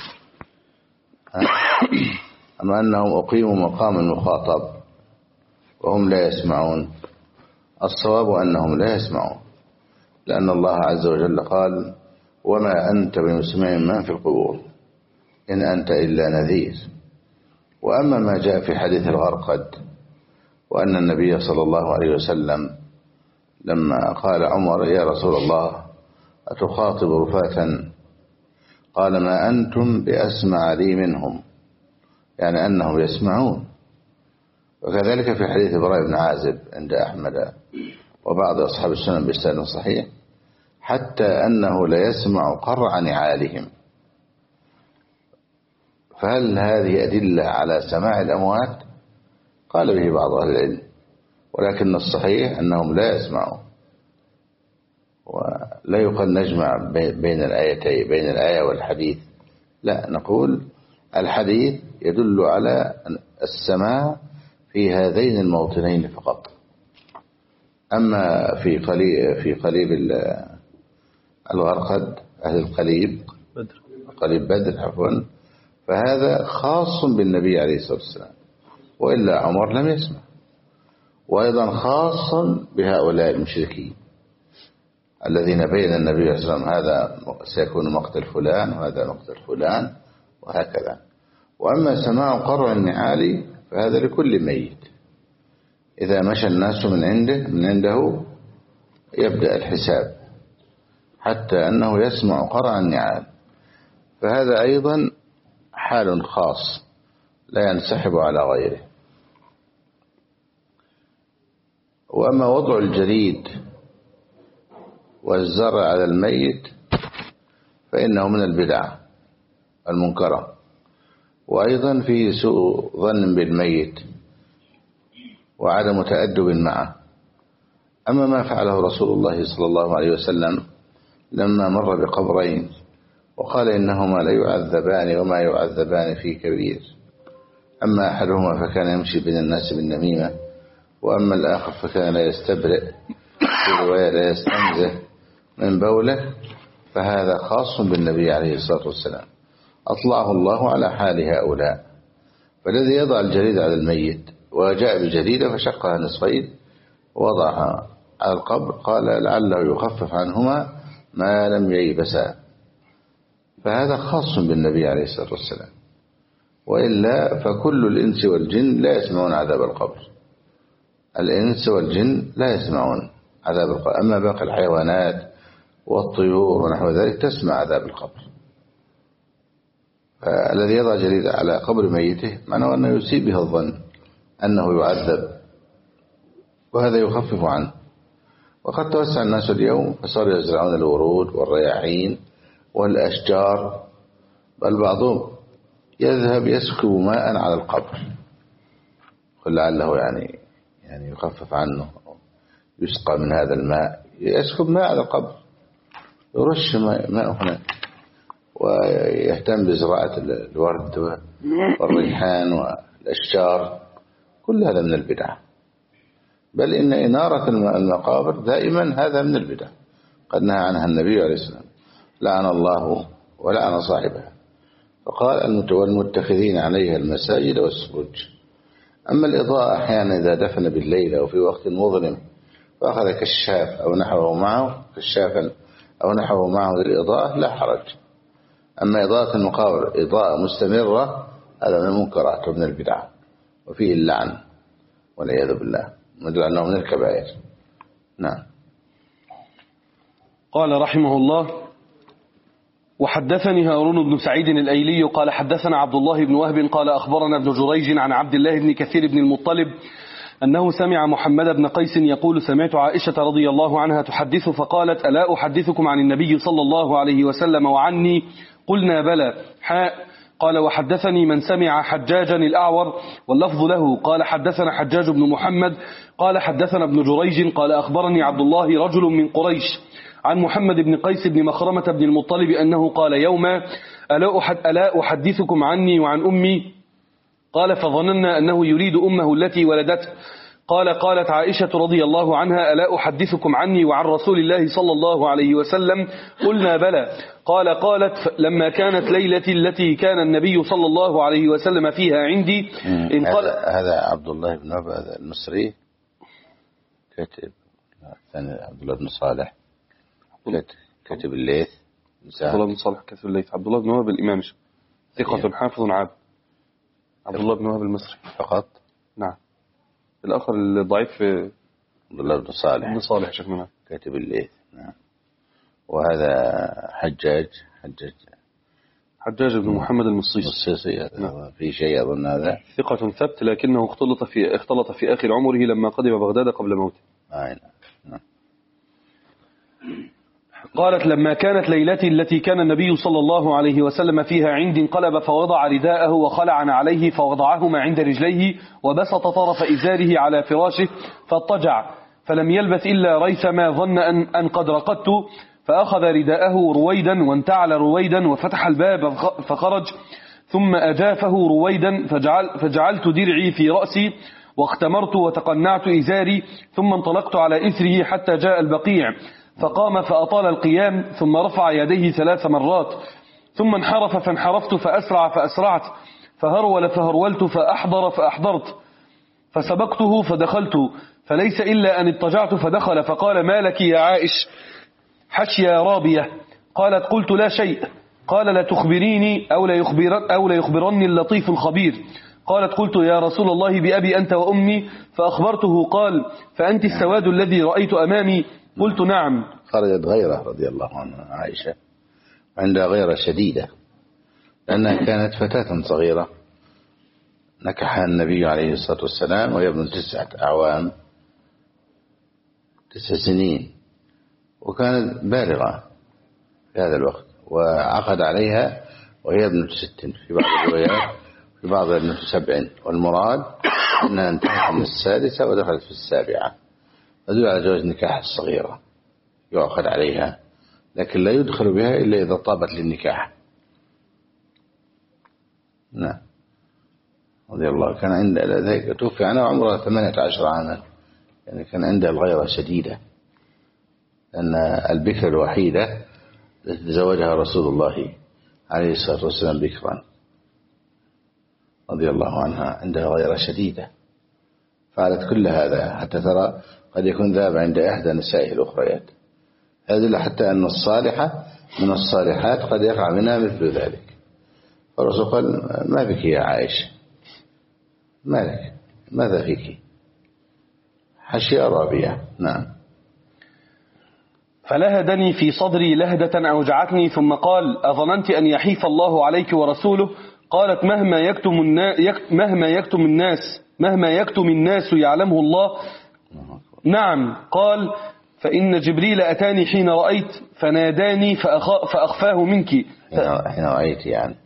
أما أنهم أقيموا مقام المخاطب وهم لا يسمعون. الصواب أنهم لا يسمعون، لأن الله عز وجل قال وما أنت بمسمع من في القبور إن أنت إلا نذير. وأما ما جاء في حديث الغرقد وأن النبي صلى الله عليه وسلم لما قال عمر يا رسول الله أتخاطب رفاة، قال ما أنتم بأسمع لي منهم، يعني أنهم يسمعون. وكذلك في حديث براء بن عازب عند أحمد وبعض أصحاب السنن بإسناد صحيح حتى أنه لا يسمع قرع نعالهم. فهل هذه أدلة على سماع الأموات؟ قال به بعض أهل العلم، ولكن الصحيح أنهم لا يسمعون. ولا يقال نجمع بين الآيتين بين الآية والحديث، لا، نقول الحديث يدل على السماع في هذين الموطنين فقط. أما في قليب في قليب الغرقد أهل القليب بدر قليب بدر عفوا، فهذا خاص بالنبي عليه الصلاة والسلام، وإلا عمر لم يسمع. وأيضا خاص بهؤلاء المشركين الذين بين النبي عليه الصلاة والسلام هذا سيكون مقتل فلان وهذا مقتل فلان وهكذا. وأما سماع قرع النعال فهذا لكل ميت، إذا مشى الناس من عنده من عنده يبدأ الحساب حتى أنه يسمع قرع النعال، فهذا أيضا حال خاص لا ينسحب على غيره. وأما وضع الجريد والزرع على الميت فإنه من البدع المنكرة، وأيضا فيه سوء ظن بالميت وعدم تأدب معه. أما ما فعله رسول الله صلى الله عليه وسلم لما مر بقبرين وقال إنهما لا يعذبان وما يعذبان في كبير، أما أحدهما فكان يمشي بين الناس بالنميمة، وأما الآخر فكان لا يستبرئ في رواية لا يستنزه من بوله، فهذا خاص بالنبي عليه الصلاة والسلام أطلعه الله على حال هؤلاء. فالذي يضع الجريد على الميت وجاء بجريدة فشقها نصفين ووضعها على القبر قال لعله يخفف عنهما ما لم ييبسا، فهذا خاص بالنبي عليه الصلاة والسلام. وإلا فكل الإنس والجن لا يسمعون عذاب القبر، الإنس والجن لا يسمعون عذاب القبر، أما باقي الحيوانات والطيور ونحو ذلك تسمع عذاب القبر. فالذي يضع جريدة على قبر ميته معناه أنه يسيء به الظن أنه يعذب، وهذا يخفف عنه. وقد توسع الناس اليوم فصاروا يزرعون الورود والرياحين والأشجار، بل بعضهم يذهب يسكب ماء على القبر لعله يعني يعني يخفف عنه، يسقى من هذا الماء، يسكب ماء على القبر، يرش ماء هناك، ويهتم بزراعة الورد والريحان والأشجار. كل هذا من البدع، بل إن إنارة المقابر دائما هذا من البدع، قد نهى عنها النبي عليه السلام لعن الله ولعن صاحبها، فقال والمتخذين عليها المساجد والسروج. أما الإضاءة أحيانا إذا دفن بالليل أو في وقت مظلم فأخذ كشاف أو نحوه معه كشافا أو نحوه معه للإضاءة لا حرج. أما إضاءة المقابر إضاءة مستمرة هذا من المنكرات ومن البدع وفيه اللعن والعياذ بالله، ندل أنه من الكبائر. نعم. قال رحمه الله: وحدثني هارون بن سعيد الأيلي قال حدثنا عبد الله بن وهب قال أخبرنا ابن جريج عن عبد الله بن كثير بن المطلب أنه سمع محمد بن قيس يقول سمعت عائشة رضي الله عنها تحدث فقالت ألا أحدثكم عن النبي صلى الله عليه وسلم وعني؟ قلنا بلى. حاء. قال وحدثني من سمع حجاجا الأعور واللفظ له قال حدثنا حجاج بن محمد قال حدثنا ابن جريج قال أخبرني عبد الله رجل من قريش عن محمد بن قيس بن مخرمة بن المطلب أنه قال يوما ألا أحدثكم عني وعن أمي؟ قال فظننا أنه يريد أمه التي ولدته. قال قالت عائشة رضي الله عنها ألا أحدثكم عني وعن رسول الله صلى الله عليه وسلم؟ قلنا بلى. قال قالت لما كانت ليلتي التي كان النبي صلى الله عليه وسلم فيها عندي انقل... هذا, هذا عبد الله بن وهب المصري كاتب، الثاني عبد الله بن صالح كاتب الليث. عبد الله بن صالح كاتب الليث. عبد الله بن وهب الإمام ثقة حافظ عابد. عبد الله بن وهب المصري فقط. نعم. الآخر الضعيف عبد الله بن صالح بن صالح شكلنا كاتب الليث. نعم. وهذا حجاج حجاج حجاج بن محمد المصيصي. المصيصي نعم. في شيء أظن هذا ثقة ثبت لكنه اختلط في اختلط في آخر عمره لما قدم بغداد قبل موته. آه نعم. قالت لما كانت ليلتي التي كان النبي صلى الله عليه وسلم فيها عندي انقلب فوضع رداءه وخلعنا عليه فوضعهما عند رجليه وبسط طرف إزاره على فراشه فاضطجع فلم يلبث إلا ريثما ظن أن, أن قد رقدت فأخذ رداءه رويدا وانتعل رويدا وفتح الباب فخرج ثم أجافه رويدا فجعل فجعلت درعي في رأسي واختمرت وتقنعت إزاري ثم انطلقت على إثره حتى جاء البقيع فقام فأطال القيام ثم رفع يديه ثلاث مرات ثم انحرف فانحرفت فأسرع فأسرعت فهرول فهرولت فأحضر فأحضرت فسبقته فدخلت فليس إلا أن اضطجعت فدخل فقال ما لك يا عائش حش يا رابية؟ قالت قلت لا شيء. قال لا تخبريني أو لا, يخبر أو لا يخبرني اللطيف الخبير. قالت قلت يا رسول الله بأبي أنت وأمي فأخبرته. قال فأنت السواد الذي رأيت أمامي؟ قلت نعم. خرجت غيرة رضي الله عنها عائشة عندها غيرة شديدة لأنها كانت فتاة صغيرة نكحها النبي عليه الصلاة والسلام وهي ابن تسعة أعوام تسع سنين وكانت بالغة في هذا الوقت وعقد عليها وهي ابن ست في بعض الروايات في بعض ابن سبع والمراد أنها انتهت من السادسة ودخلت في السابعة يدل على جواز نكاح الصغيرة يعقد عليها لكن لا يدخل بها إلا إذا طابت للنكاح. نعم رضي الله كان عند ذلك توفي عنها وعمرها ثمانية عشر عاما يعني كان عندها الغيرة شديدة لأن البكر الوحيدة تزوجها رسول الله عليه الصلاة والسلام بكرا رضي الله عنها عندها غيرة شديدة فعلت كل هذا حتى ترى قد يكون ذهب عند إحدى نسائه الأخريات. هذا حتى أن الصالحة من الصالحات قد يقع منها مثل ذلك. فالرسول قال ما بك يا عائشة ما لك ماذا فيك؟ حشي رابية. نعم. فلهدني في صدري لهدة أوجعتني ثم قال أظننت أن يحيف الله عليك ورسوله؟ قالت مهما يكتم الناس مهما يكتم الناس مهما يكتم الناس يعلمه الله. نعم. قال فإن جبريل أتاني حين رأيت فناداني فأخفاه منك حين رأيت يعني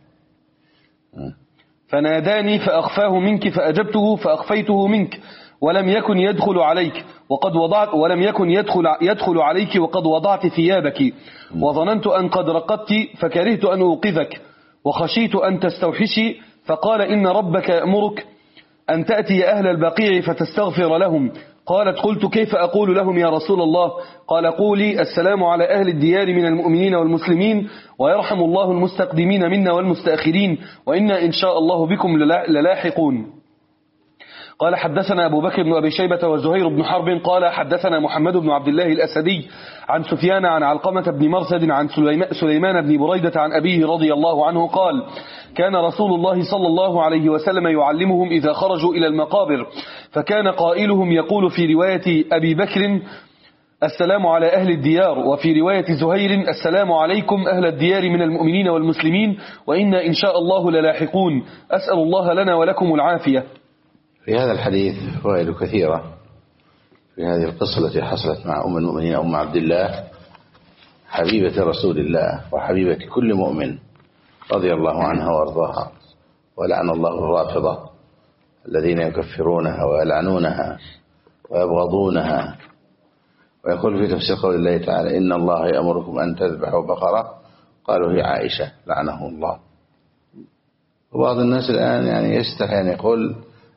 فناداني فأخفاه منك فأجبته فأخفيته منك ولم يكن يدخل عليك وقد وضعت ولم يكن يدخل يدخل عليك وقد وضعت ثيابك وظننت أن قد رقدت فكرهت أن أوقظك وخشيت أن تستوحشي فقال إن ربك يأمرك أن تأتي أهل البقيع فتستغفر لهم. قالت قلت كيف أقول لهم يا رسول الله؟ قال قولي السلام على أهل الديار من المؤمنين والمسلمين ويرحم الله المستقدمين منا والمستأخرين وإنا إن شاء الله بكم للاحقون. قال حدثنا أبو بكر بن أبي شيبة وزهير بن حرب قال حدثنا محمد بن عبد الله الأسدي عن سفيان عن علقمة بن مرثد عن سليمان بن بريدة عن أبيه رضي الله عنه قال كان رسول الله صلى الله عليه وسلم يعلمهم إذا خرجوا إلى المقابر فكان قائلهم يقول في رواية أبي بكر السلام على أهل الديار وفي رواية زهير السلام عليكم أهل الديار من المؤمنين والمسلمين وإنا إن شاء الله للاحقون. أسأل الله لنا ولكم العافية. في هذا الحديث فوائد كثيرة في هذه القصة التي حصلت مع أم المؤمنين أم عبد الله حبيبة رسول الله وحبيبة كل مؤمن رضي الله عنها وارضاها ولعن الله الرافضة الذين يكفرونها ويلعنونها ويبغضونها. ويقول في تفسير قول الله تعالى إن الله يأمركم أن تذبحوا بقرة قالوا هي عائشة لعنه الله. وبعض الناس الآن يعني يستحي أن يقول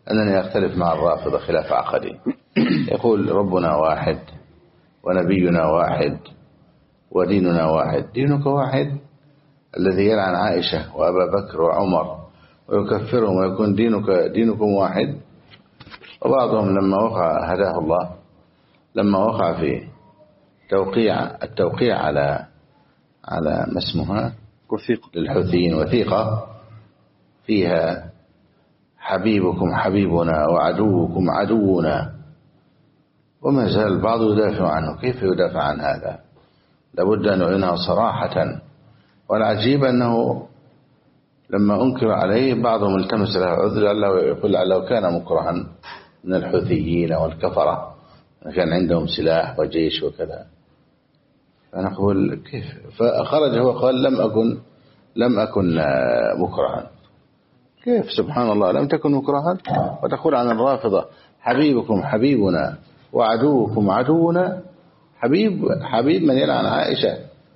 أنني أختلف مع الرافضة خلاف عقدي. يقول ربنا واحد ونبينا واحد وديننا واحد. دينك واحد الذي يلعن عائشة وأبا بكر وعمر ويكفرهم ويكون دينك دينكم واحد. وبعضهم لما وقع هداه الله لما وقع في توقيع التوقيع على على ما اسمها وثيقة للحوثيين وثيقة فيها حبيبكم حبيبنا وعدوكم عدونا، وما زال البعض يدافع عنه. كيف يدافع عن هذا؟ لابد أن يعلنها صراحة. والعجيب أنه لما أنكر عليه بعضهم التمس له عذر، يقول لو كان مكرها من الحوثيين والكفرة كان عندهم سلاح وجيش وكذا. فنقول كيف؟ فخرج هو قال لم أكن لم أكن مكرها. كيف؟ سبحان الله، لم تكن مكرها وتقول عن الرافضة حبيبكم حبيبنا وعدوكم عدونا. حبيب حبيب من يلعن عائشة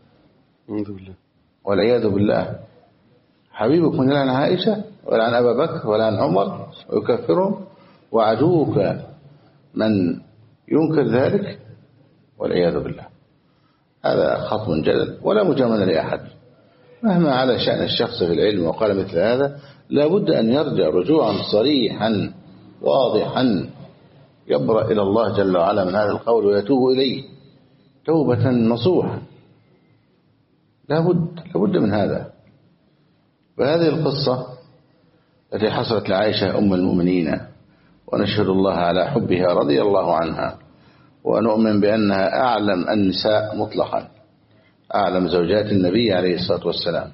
والعياذ بالله. حبيبك من يلعن عائشة ولعن أبا بكر ولعن عمر ويكفرهم، وعدوك من ينكر ذلك والعياذ بالله. هذا خطب جلل ولا مجاملة لأحد مهما على شأن الشخص في العلم وقال مثل هذا. لا بد أن يرجع رجوعا صريحا واضحا يبرأ إلى الله جل وعلا من هذا القول ويتوب إليه توبة نصوحا. لا بد لا بد من هذا. وهذه القصة التي حصلت لعائشة أم المؤمنين، ونشهد الله على حبها رضي الله عنها، ونؤمن بأنها أعلم النساء مطلقا، أعلم زوجات النبي عليه الصلاة والسلام.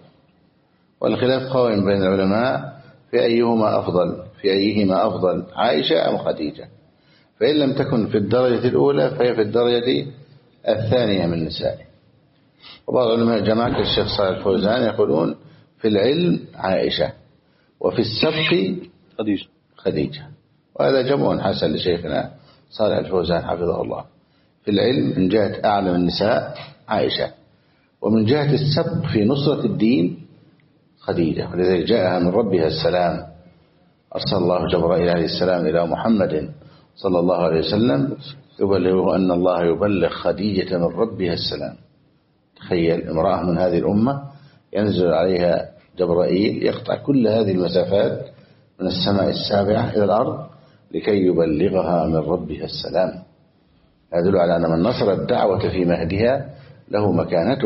والخلاف قائم بين العلماء في أيهما أفضل في أيهما أفضل عائشة أم خديجة. فإن لم تكن في الدرجة الأولى فهي في الدرجة الثانية من نسائه. وبعض العلماء جماعة الشيخ صالح الفوزان يقولون في العلم عائشة وفي السبق خديجة خديجة. وهذا جمع حسن لشيخنا صالح الفوزان حفظه الله. في العلم من جهة أعلم النساء عائشة، ومن جهة السبق في نصرة الدين خديجة. ولذلك جاءها من ربها السلام، أرسل الله جبرائيل عليه السلام إلى محمد صلى الله عليه وسلم يبلغه أن الله يبلغ خديجة من ربها السلام. تخيل امرأة من هذه الأمة ينزل عليها جبرائيل يقطع كل هذه المسافات من السماء السابعة إلى الأرض لكي يبلغها من ربها السلام. يدل على أن من نصر الدعوة في مهدها له مكانته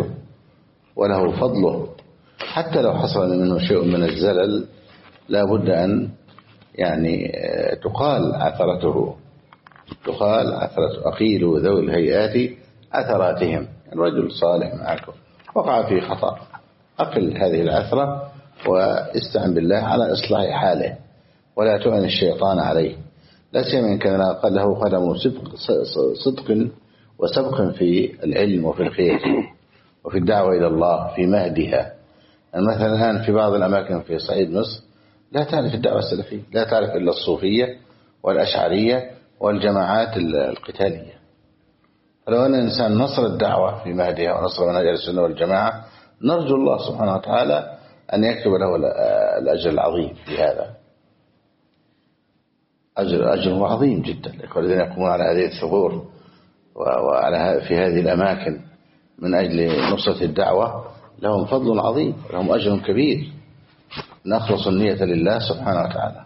وله فضله، حتى لو حصل منه شيء من الزلل لا بد أن يعني تقال عثرته تقال عثرته أقيلوا ذوي الهيئات عثراتهم. الرجل صالح معكم وقع في خطأ، أقل هذه العثرة واستعن بالله على إصلاح حاله ولا تعن الشيطان عليه، لا سيما إن كان قد له قدم صدق, صدق وسبق في العلم وفي الخير وفي الدعوة إلى الله في مهدها. مثلا الآن في بعض الأماكن في صعيد مصر لا تعرف الدعوة السلفية، لا تعرف إلا الصوفية والأشعرية والجماعات القتالية. فلو أن الإنسان نصر الدعوة في مهدها ونصر منهج السنة والجماعة نرجو الله سبحانه وتعالى أن يكتب له الأجر العظيم في هذا. أجر أجر عظيم جدا الذين يقومون على هذه الثغور وعلى في هذه الأماكن من أجل نصرة الدعوة، لهم فضل عظيم، لهم أجر كبير. نخلص النية لله سبحانه وتعالى.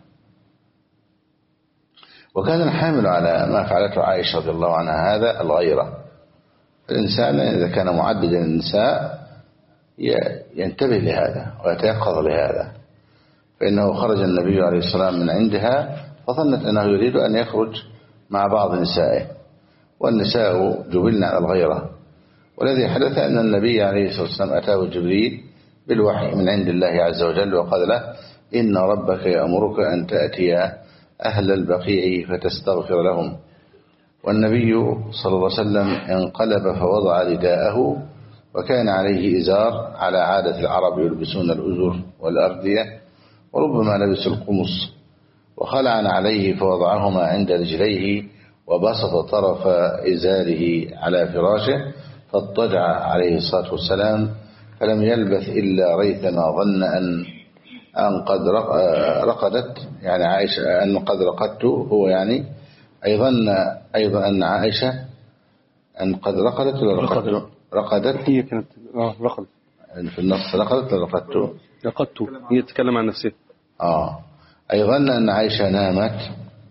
وكان الحامل على ما فعلته عائشة رضي الله عنها هذا الغيرة. الإنسان إذا كان معددا النساء ينتبه لهذا ويتيقظ لهذا. فإنه خرج النبي عليه الصلاة والسلام من عندها فظنت أنه يريد أن يخرج مع بعض نسائه، والنساء جبلن على الغيرة. والذي حدث أن النبي عليه الصلاة والسلام أتاه جبريل بالوحي من عند الله عز وجل وقال له إن ربك يأمرك أن تأتي أهل البقيع فتستغفر لهم. والنبي صلى الله عليه وسلم انقلب فوضع رداءه وكان عليه إزار على عادة العرب يلبسون الأزر والأردية، وربما لبس القمص، وخلع عليه فوضعهما عند رجليه وبسط طرف إزاره على فراشه فاضطجع عليه الصلاة والسلام، فلم يلبث إلا ريثما ظن أن أن قد رقدت يعني عائشة أن قد رقدت هو يعني أيضا أيضا أن عائشة أن قد رقدت ولا رقدت رقدت هي كانت اه رقدت في النص رقدت ولا رقدت رقدت هي تتكلم عن نفسها آه أيضا أن عائشة نامت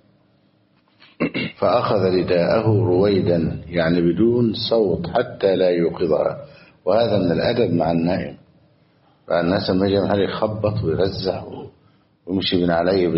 فأخذ رداءه رويدا يعني بدون صوت حتى لا يوقظها، وهذا من الأدب مع النائم. فالناس لما يجي محل يخبط ويرزع ويمشي بين عليه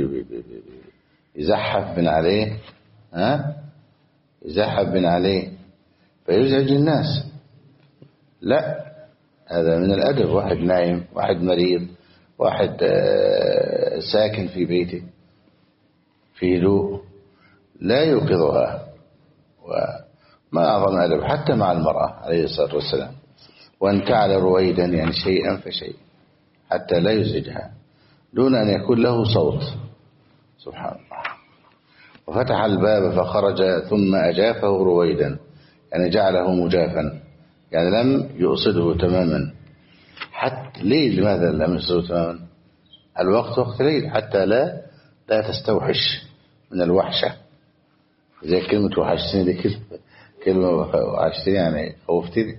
يزحف بين عليه ها يزحف بين عليه فيزعج الناس. لا، هذا من الأدب. واحد نايم، واحد مريض، واحد ساكن في بيته في هدوء لا يوقظها، وما أعظم أدب حتى مع المرأة عليه الصلاة والسلام. وأن تعل رويدا يعني شيئا فشيء حتى لا يزعجها دون أن يكون له صوت. سبحان الله. وفتح الباب فخرج ثم أجافه رويدا يعني جعله مجافا يعني لم يقصده تماما. حتى ليه لماذا لم يقصده تماما؟ الوقت وقت ليل حتى لا لا تستوحش من الوحشة. زي كلمة وحشتني دي كلمة كلمة وحشتني يعني خوفتني.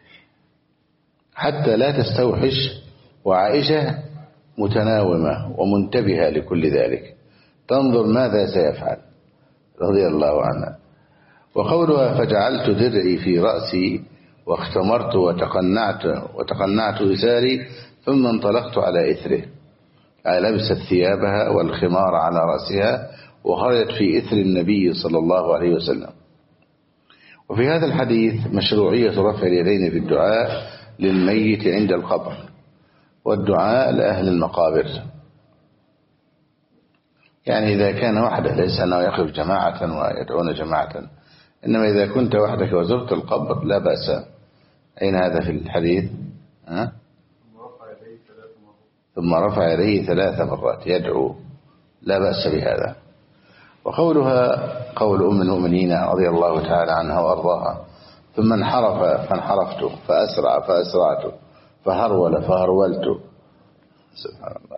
حتى لا تستوحش. وعائشة متناومة ومنتبهة لكل ذلك تنظر ماذا سيفعل رضي الله عنها. وقولها فجعلت درعي في رأسي واختمرت وتقنعت وتقنعت إزاري ثم انطلقت على إثره. لبست ثيابها والخمار على رأسها وخرجت في إثر النبي صلى الله عليه وسلم. وفي هذا الحديث مشروعية رفع اليدين في الدعاء للميت عند القبر والدعاء لأهل المقابر. يعني إذا كان وحده ليس أنه يقف جماعة ويدعون جماعة، إنما إذا كنت وحدك وزرت القبر لا بأس. أين هذا في الحديث؟ ها؟ ثم رفع يديه ثلاث مرات يدعو لا بأس بهذا. وقولها قول أم المؤمنين رضي الله تعالى عنها وأرضاها ثم انحرف فانحرفت فأسرع فأسرعت فهرول فهرولت. سبحان الله.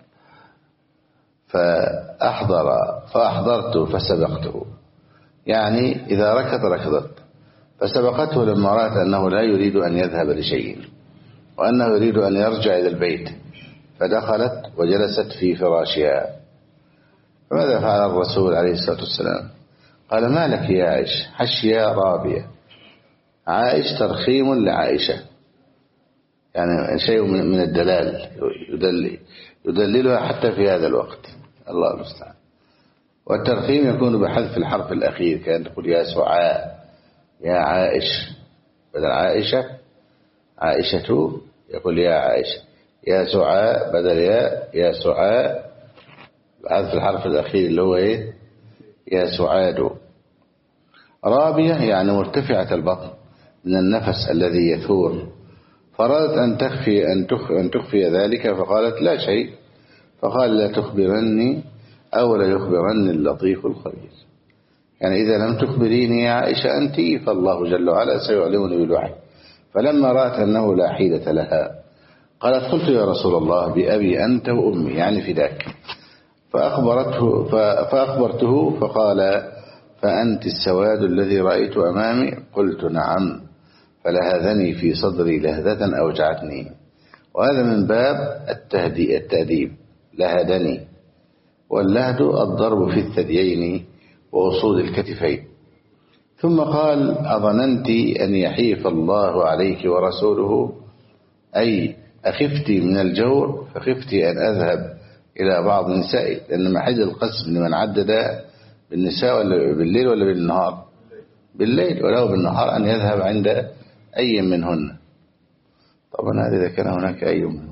فأحضر فأحضرت فسبقته يعني إذا ركض ركضت فسبقته لما رأت أنه لا يريد أن يذهب لشيء وأنه يريد أن يرجع إلى البيت فدخلت وجلست في فراشها. فماذا فعل الرسول عليه الصلاة والسلام؟ قال ما لك يا عائش حش يا رابية. عائش ترخيم لعائشة يعني شيء من الدلال يدل يدللها حتى في هذا الوقت. الله المستعان. والترخيم يكون بحذف الحرف الأخير كأن تقول يا سعاء يا عائش بدل عائشة عائشة يقول يا عائشة يا سعاء بدل يا يا سعاء بحذف الحرف الأخير اللي هو إيه يا سعاد. رابية يعني مرتفعة البطن من النفس الذي يثور. فرادت أن تخفي أن تخفي, أن تخفي ذلك فقالت لا شيء. فقال لا تخبرني أو لا يخبرني اللطيف الخبير. يعني إذا لم تخبريني يا عائشة أنت فالله جل وعلا سيعلمني بالوحي. فلما رأت أنه لا حيلة لها قالت قلت يا رسول الله بأبي أنت وأمي يعني فداك. فأخبرته فأخبرته فقال فأنت السواد الذي رأيت أمامي. قلت نعم. فلهذني في صدري لهذة أوجعتني. وهذا من باب التأديب لهدني. واللهد الضرب في الثديين وأصول الكتفين. ثم قال أظننت أن يحيف الله عليك ورسوله أي أخفت من الجور فخفت أن أذهب إلى بعض نسائي. لأن محل القسم لمن عدد بالنساء ولا بالليل ولا بالنهار بالليل ولو بالنهار أن يذهب عند أي منهن. طبعا هذا إذا كان هناك أي منهن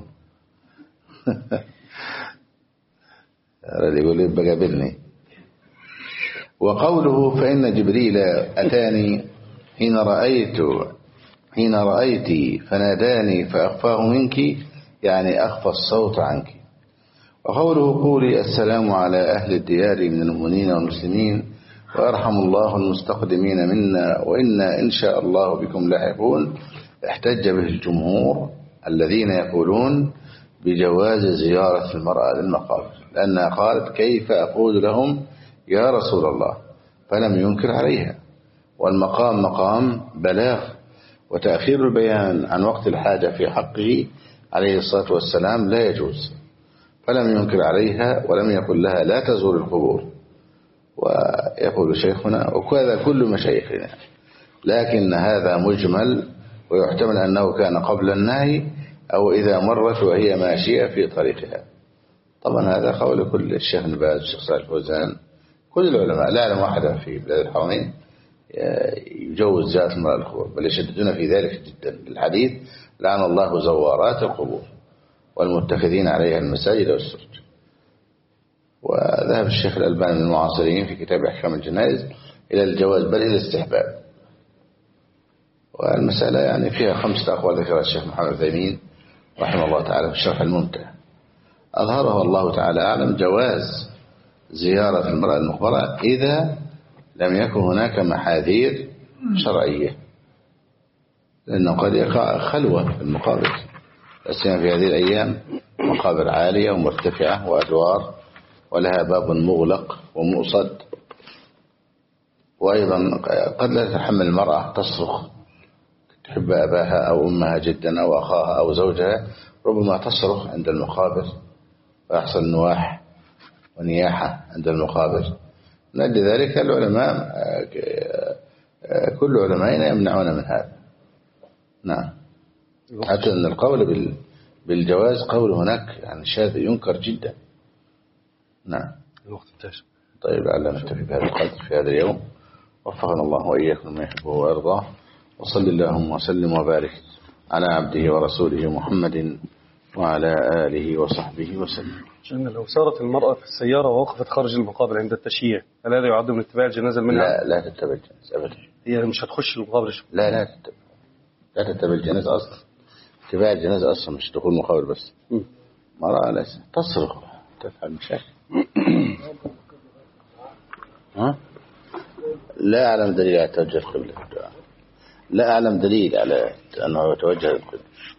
هذا يقول لي بقابلني. وقوله فإن جبريل أتاني حين رأيت حين رأيتي فناداني فأخفاه منك يعني أخفى الصوت عنك. وقوله قولي السلام على أهل الديار من المؤمنين والمسلمين ويرحم الله المستقدمين منا وإنا إن شاء الله بكم لاحقون. احتج به الجمهور الذين يقولون بجواز زيارة المرأة للمقابر، لأنها قالت كيف أقول لهم يا رسول الله، فلم ينكر عليها. والمقام مقام بلاغ، وتأخير البيان عن وقت الحاجة في حقه عليه الصلاة والسلام لا يجوز، فلم ينكر عليها ولم يقل لها لا تزور القبور. ويقول شيخنا وكذا كل مشايخنا، لكن هذا مجمل، ويحتمل أنه كان قبل النهي أو إذا مرت وهي ماشية في طريقها. طبعا هذا قول كل الشيخ ابن باز، الشيخ صالح الفوزان، كل العلماء، لا أعلم واحدا في بلاد الحرمين يجوز زيارة المرأة للقبور، بل يشددون في ذلك جدا. الحديث لعن الله زوارات القبور والمتخذين عليها المساجد والسرج. وذهب الشيخ الألباني من المعاصرين في كتاب أحكام الجنائز إلى الجواز بل إلى الاستحباب. والمسألة يعني فيها خمسة أقوال ذكرها الشيخ محمد العثيمين رحمه الله تعالى في الشرح الممتع، أظهره الله تعالى أعلم جواز زيارة المرأة المقبرة إذا لم يكن هناك محاذير شرعية، لأنه قد يقع خلوة في المقابر، لسنا في هذه الأيام مقابر عالية ومرتفعة وأدوار ولها باب مغلق ومؤصد. وأيضا قد لا تتحمل المرأة تصرخ، تحب أباها أو أمها جدا أو أخاها أو زوجها، ربما تصرخ عند المقابر ويحصل نواح ونياحة عند المقابر. من أجل ذلك العلماء كل علمائنا يمنعون من هذا. نعم، حتى أن القول بالجواز قول هناك يعني شاذ ينكر جدا. نعم. الوقت انتهى. طيب لعلنا نكتفي بهذا القدر في هذا اليوم، وفقنا الله وإياكم ما يحبه ويرضاه، وصل اللهم وسلم وبارك على عبده ورسوله محمد وعلى آله وصحبه وسلم. إن لو سارت المرأة في السيارة ووقفت خارج المقابر عند التشييع، هل هذا يعد من اتباع الجنازة منها؟ لا لا تتبع الجنازة أبدا. هي مش هتخش المقابر شو؟ لا لا تتبع لا تتبع الجنازة أصلا. اتباع الجنازة أصلا مش دخول المقابر بس. مرأة لا تصرخ تفعل مشاكل. ها؟ لا أعلم دليل على توجه القبلة، لا أعلم دليل على أنه يتوجه القبلة.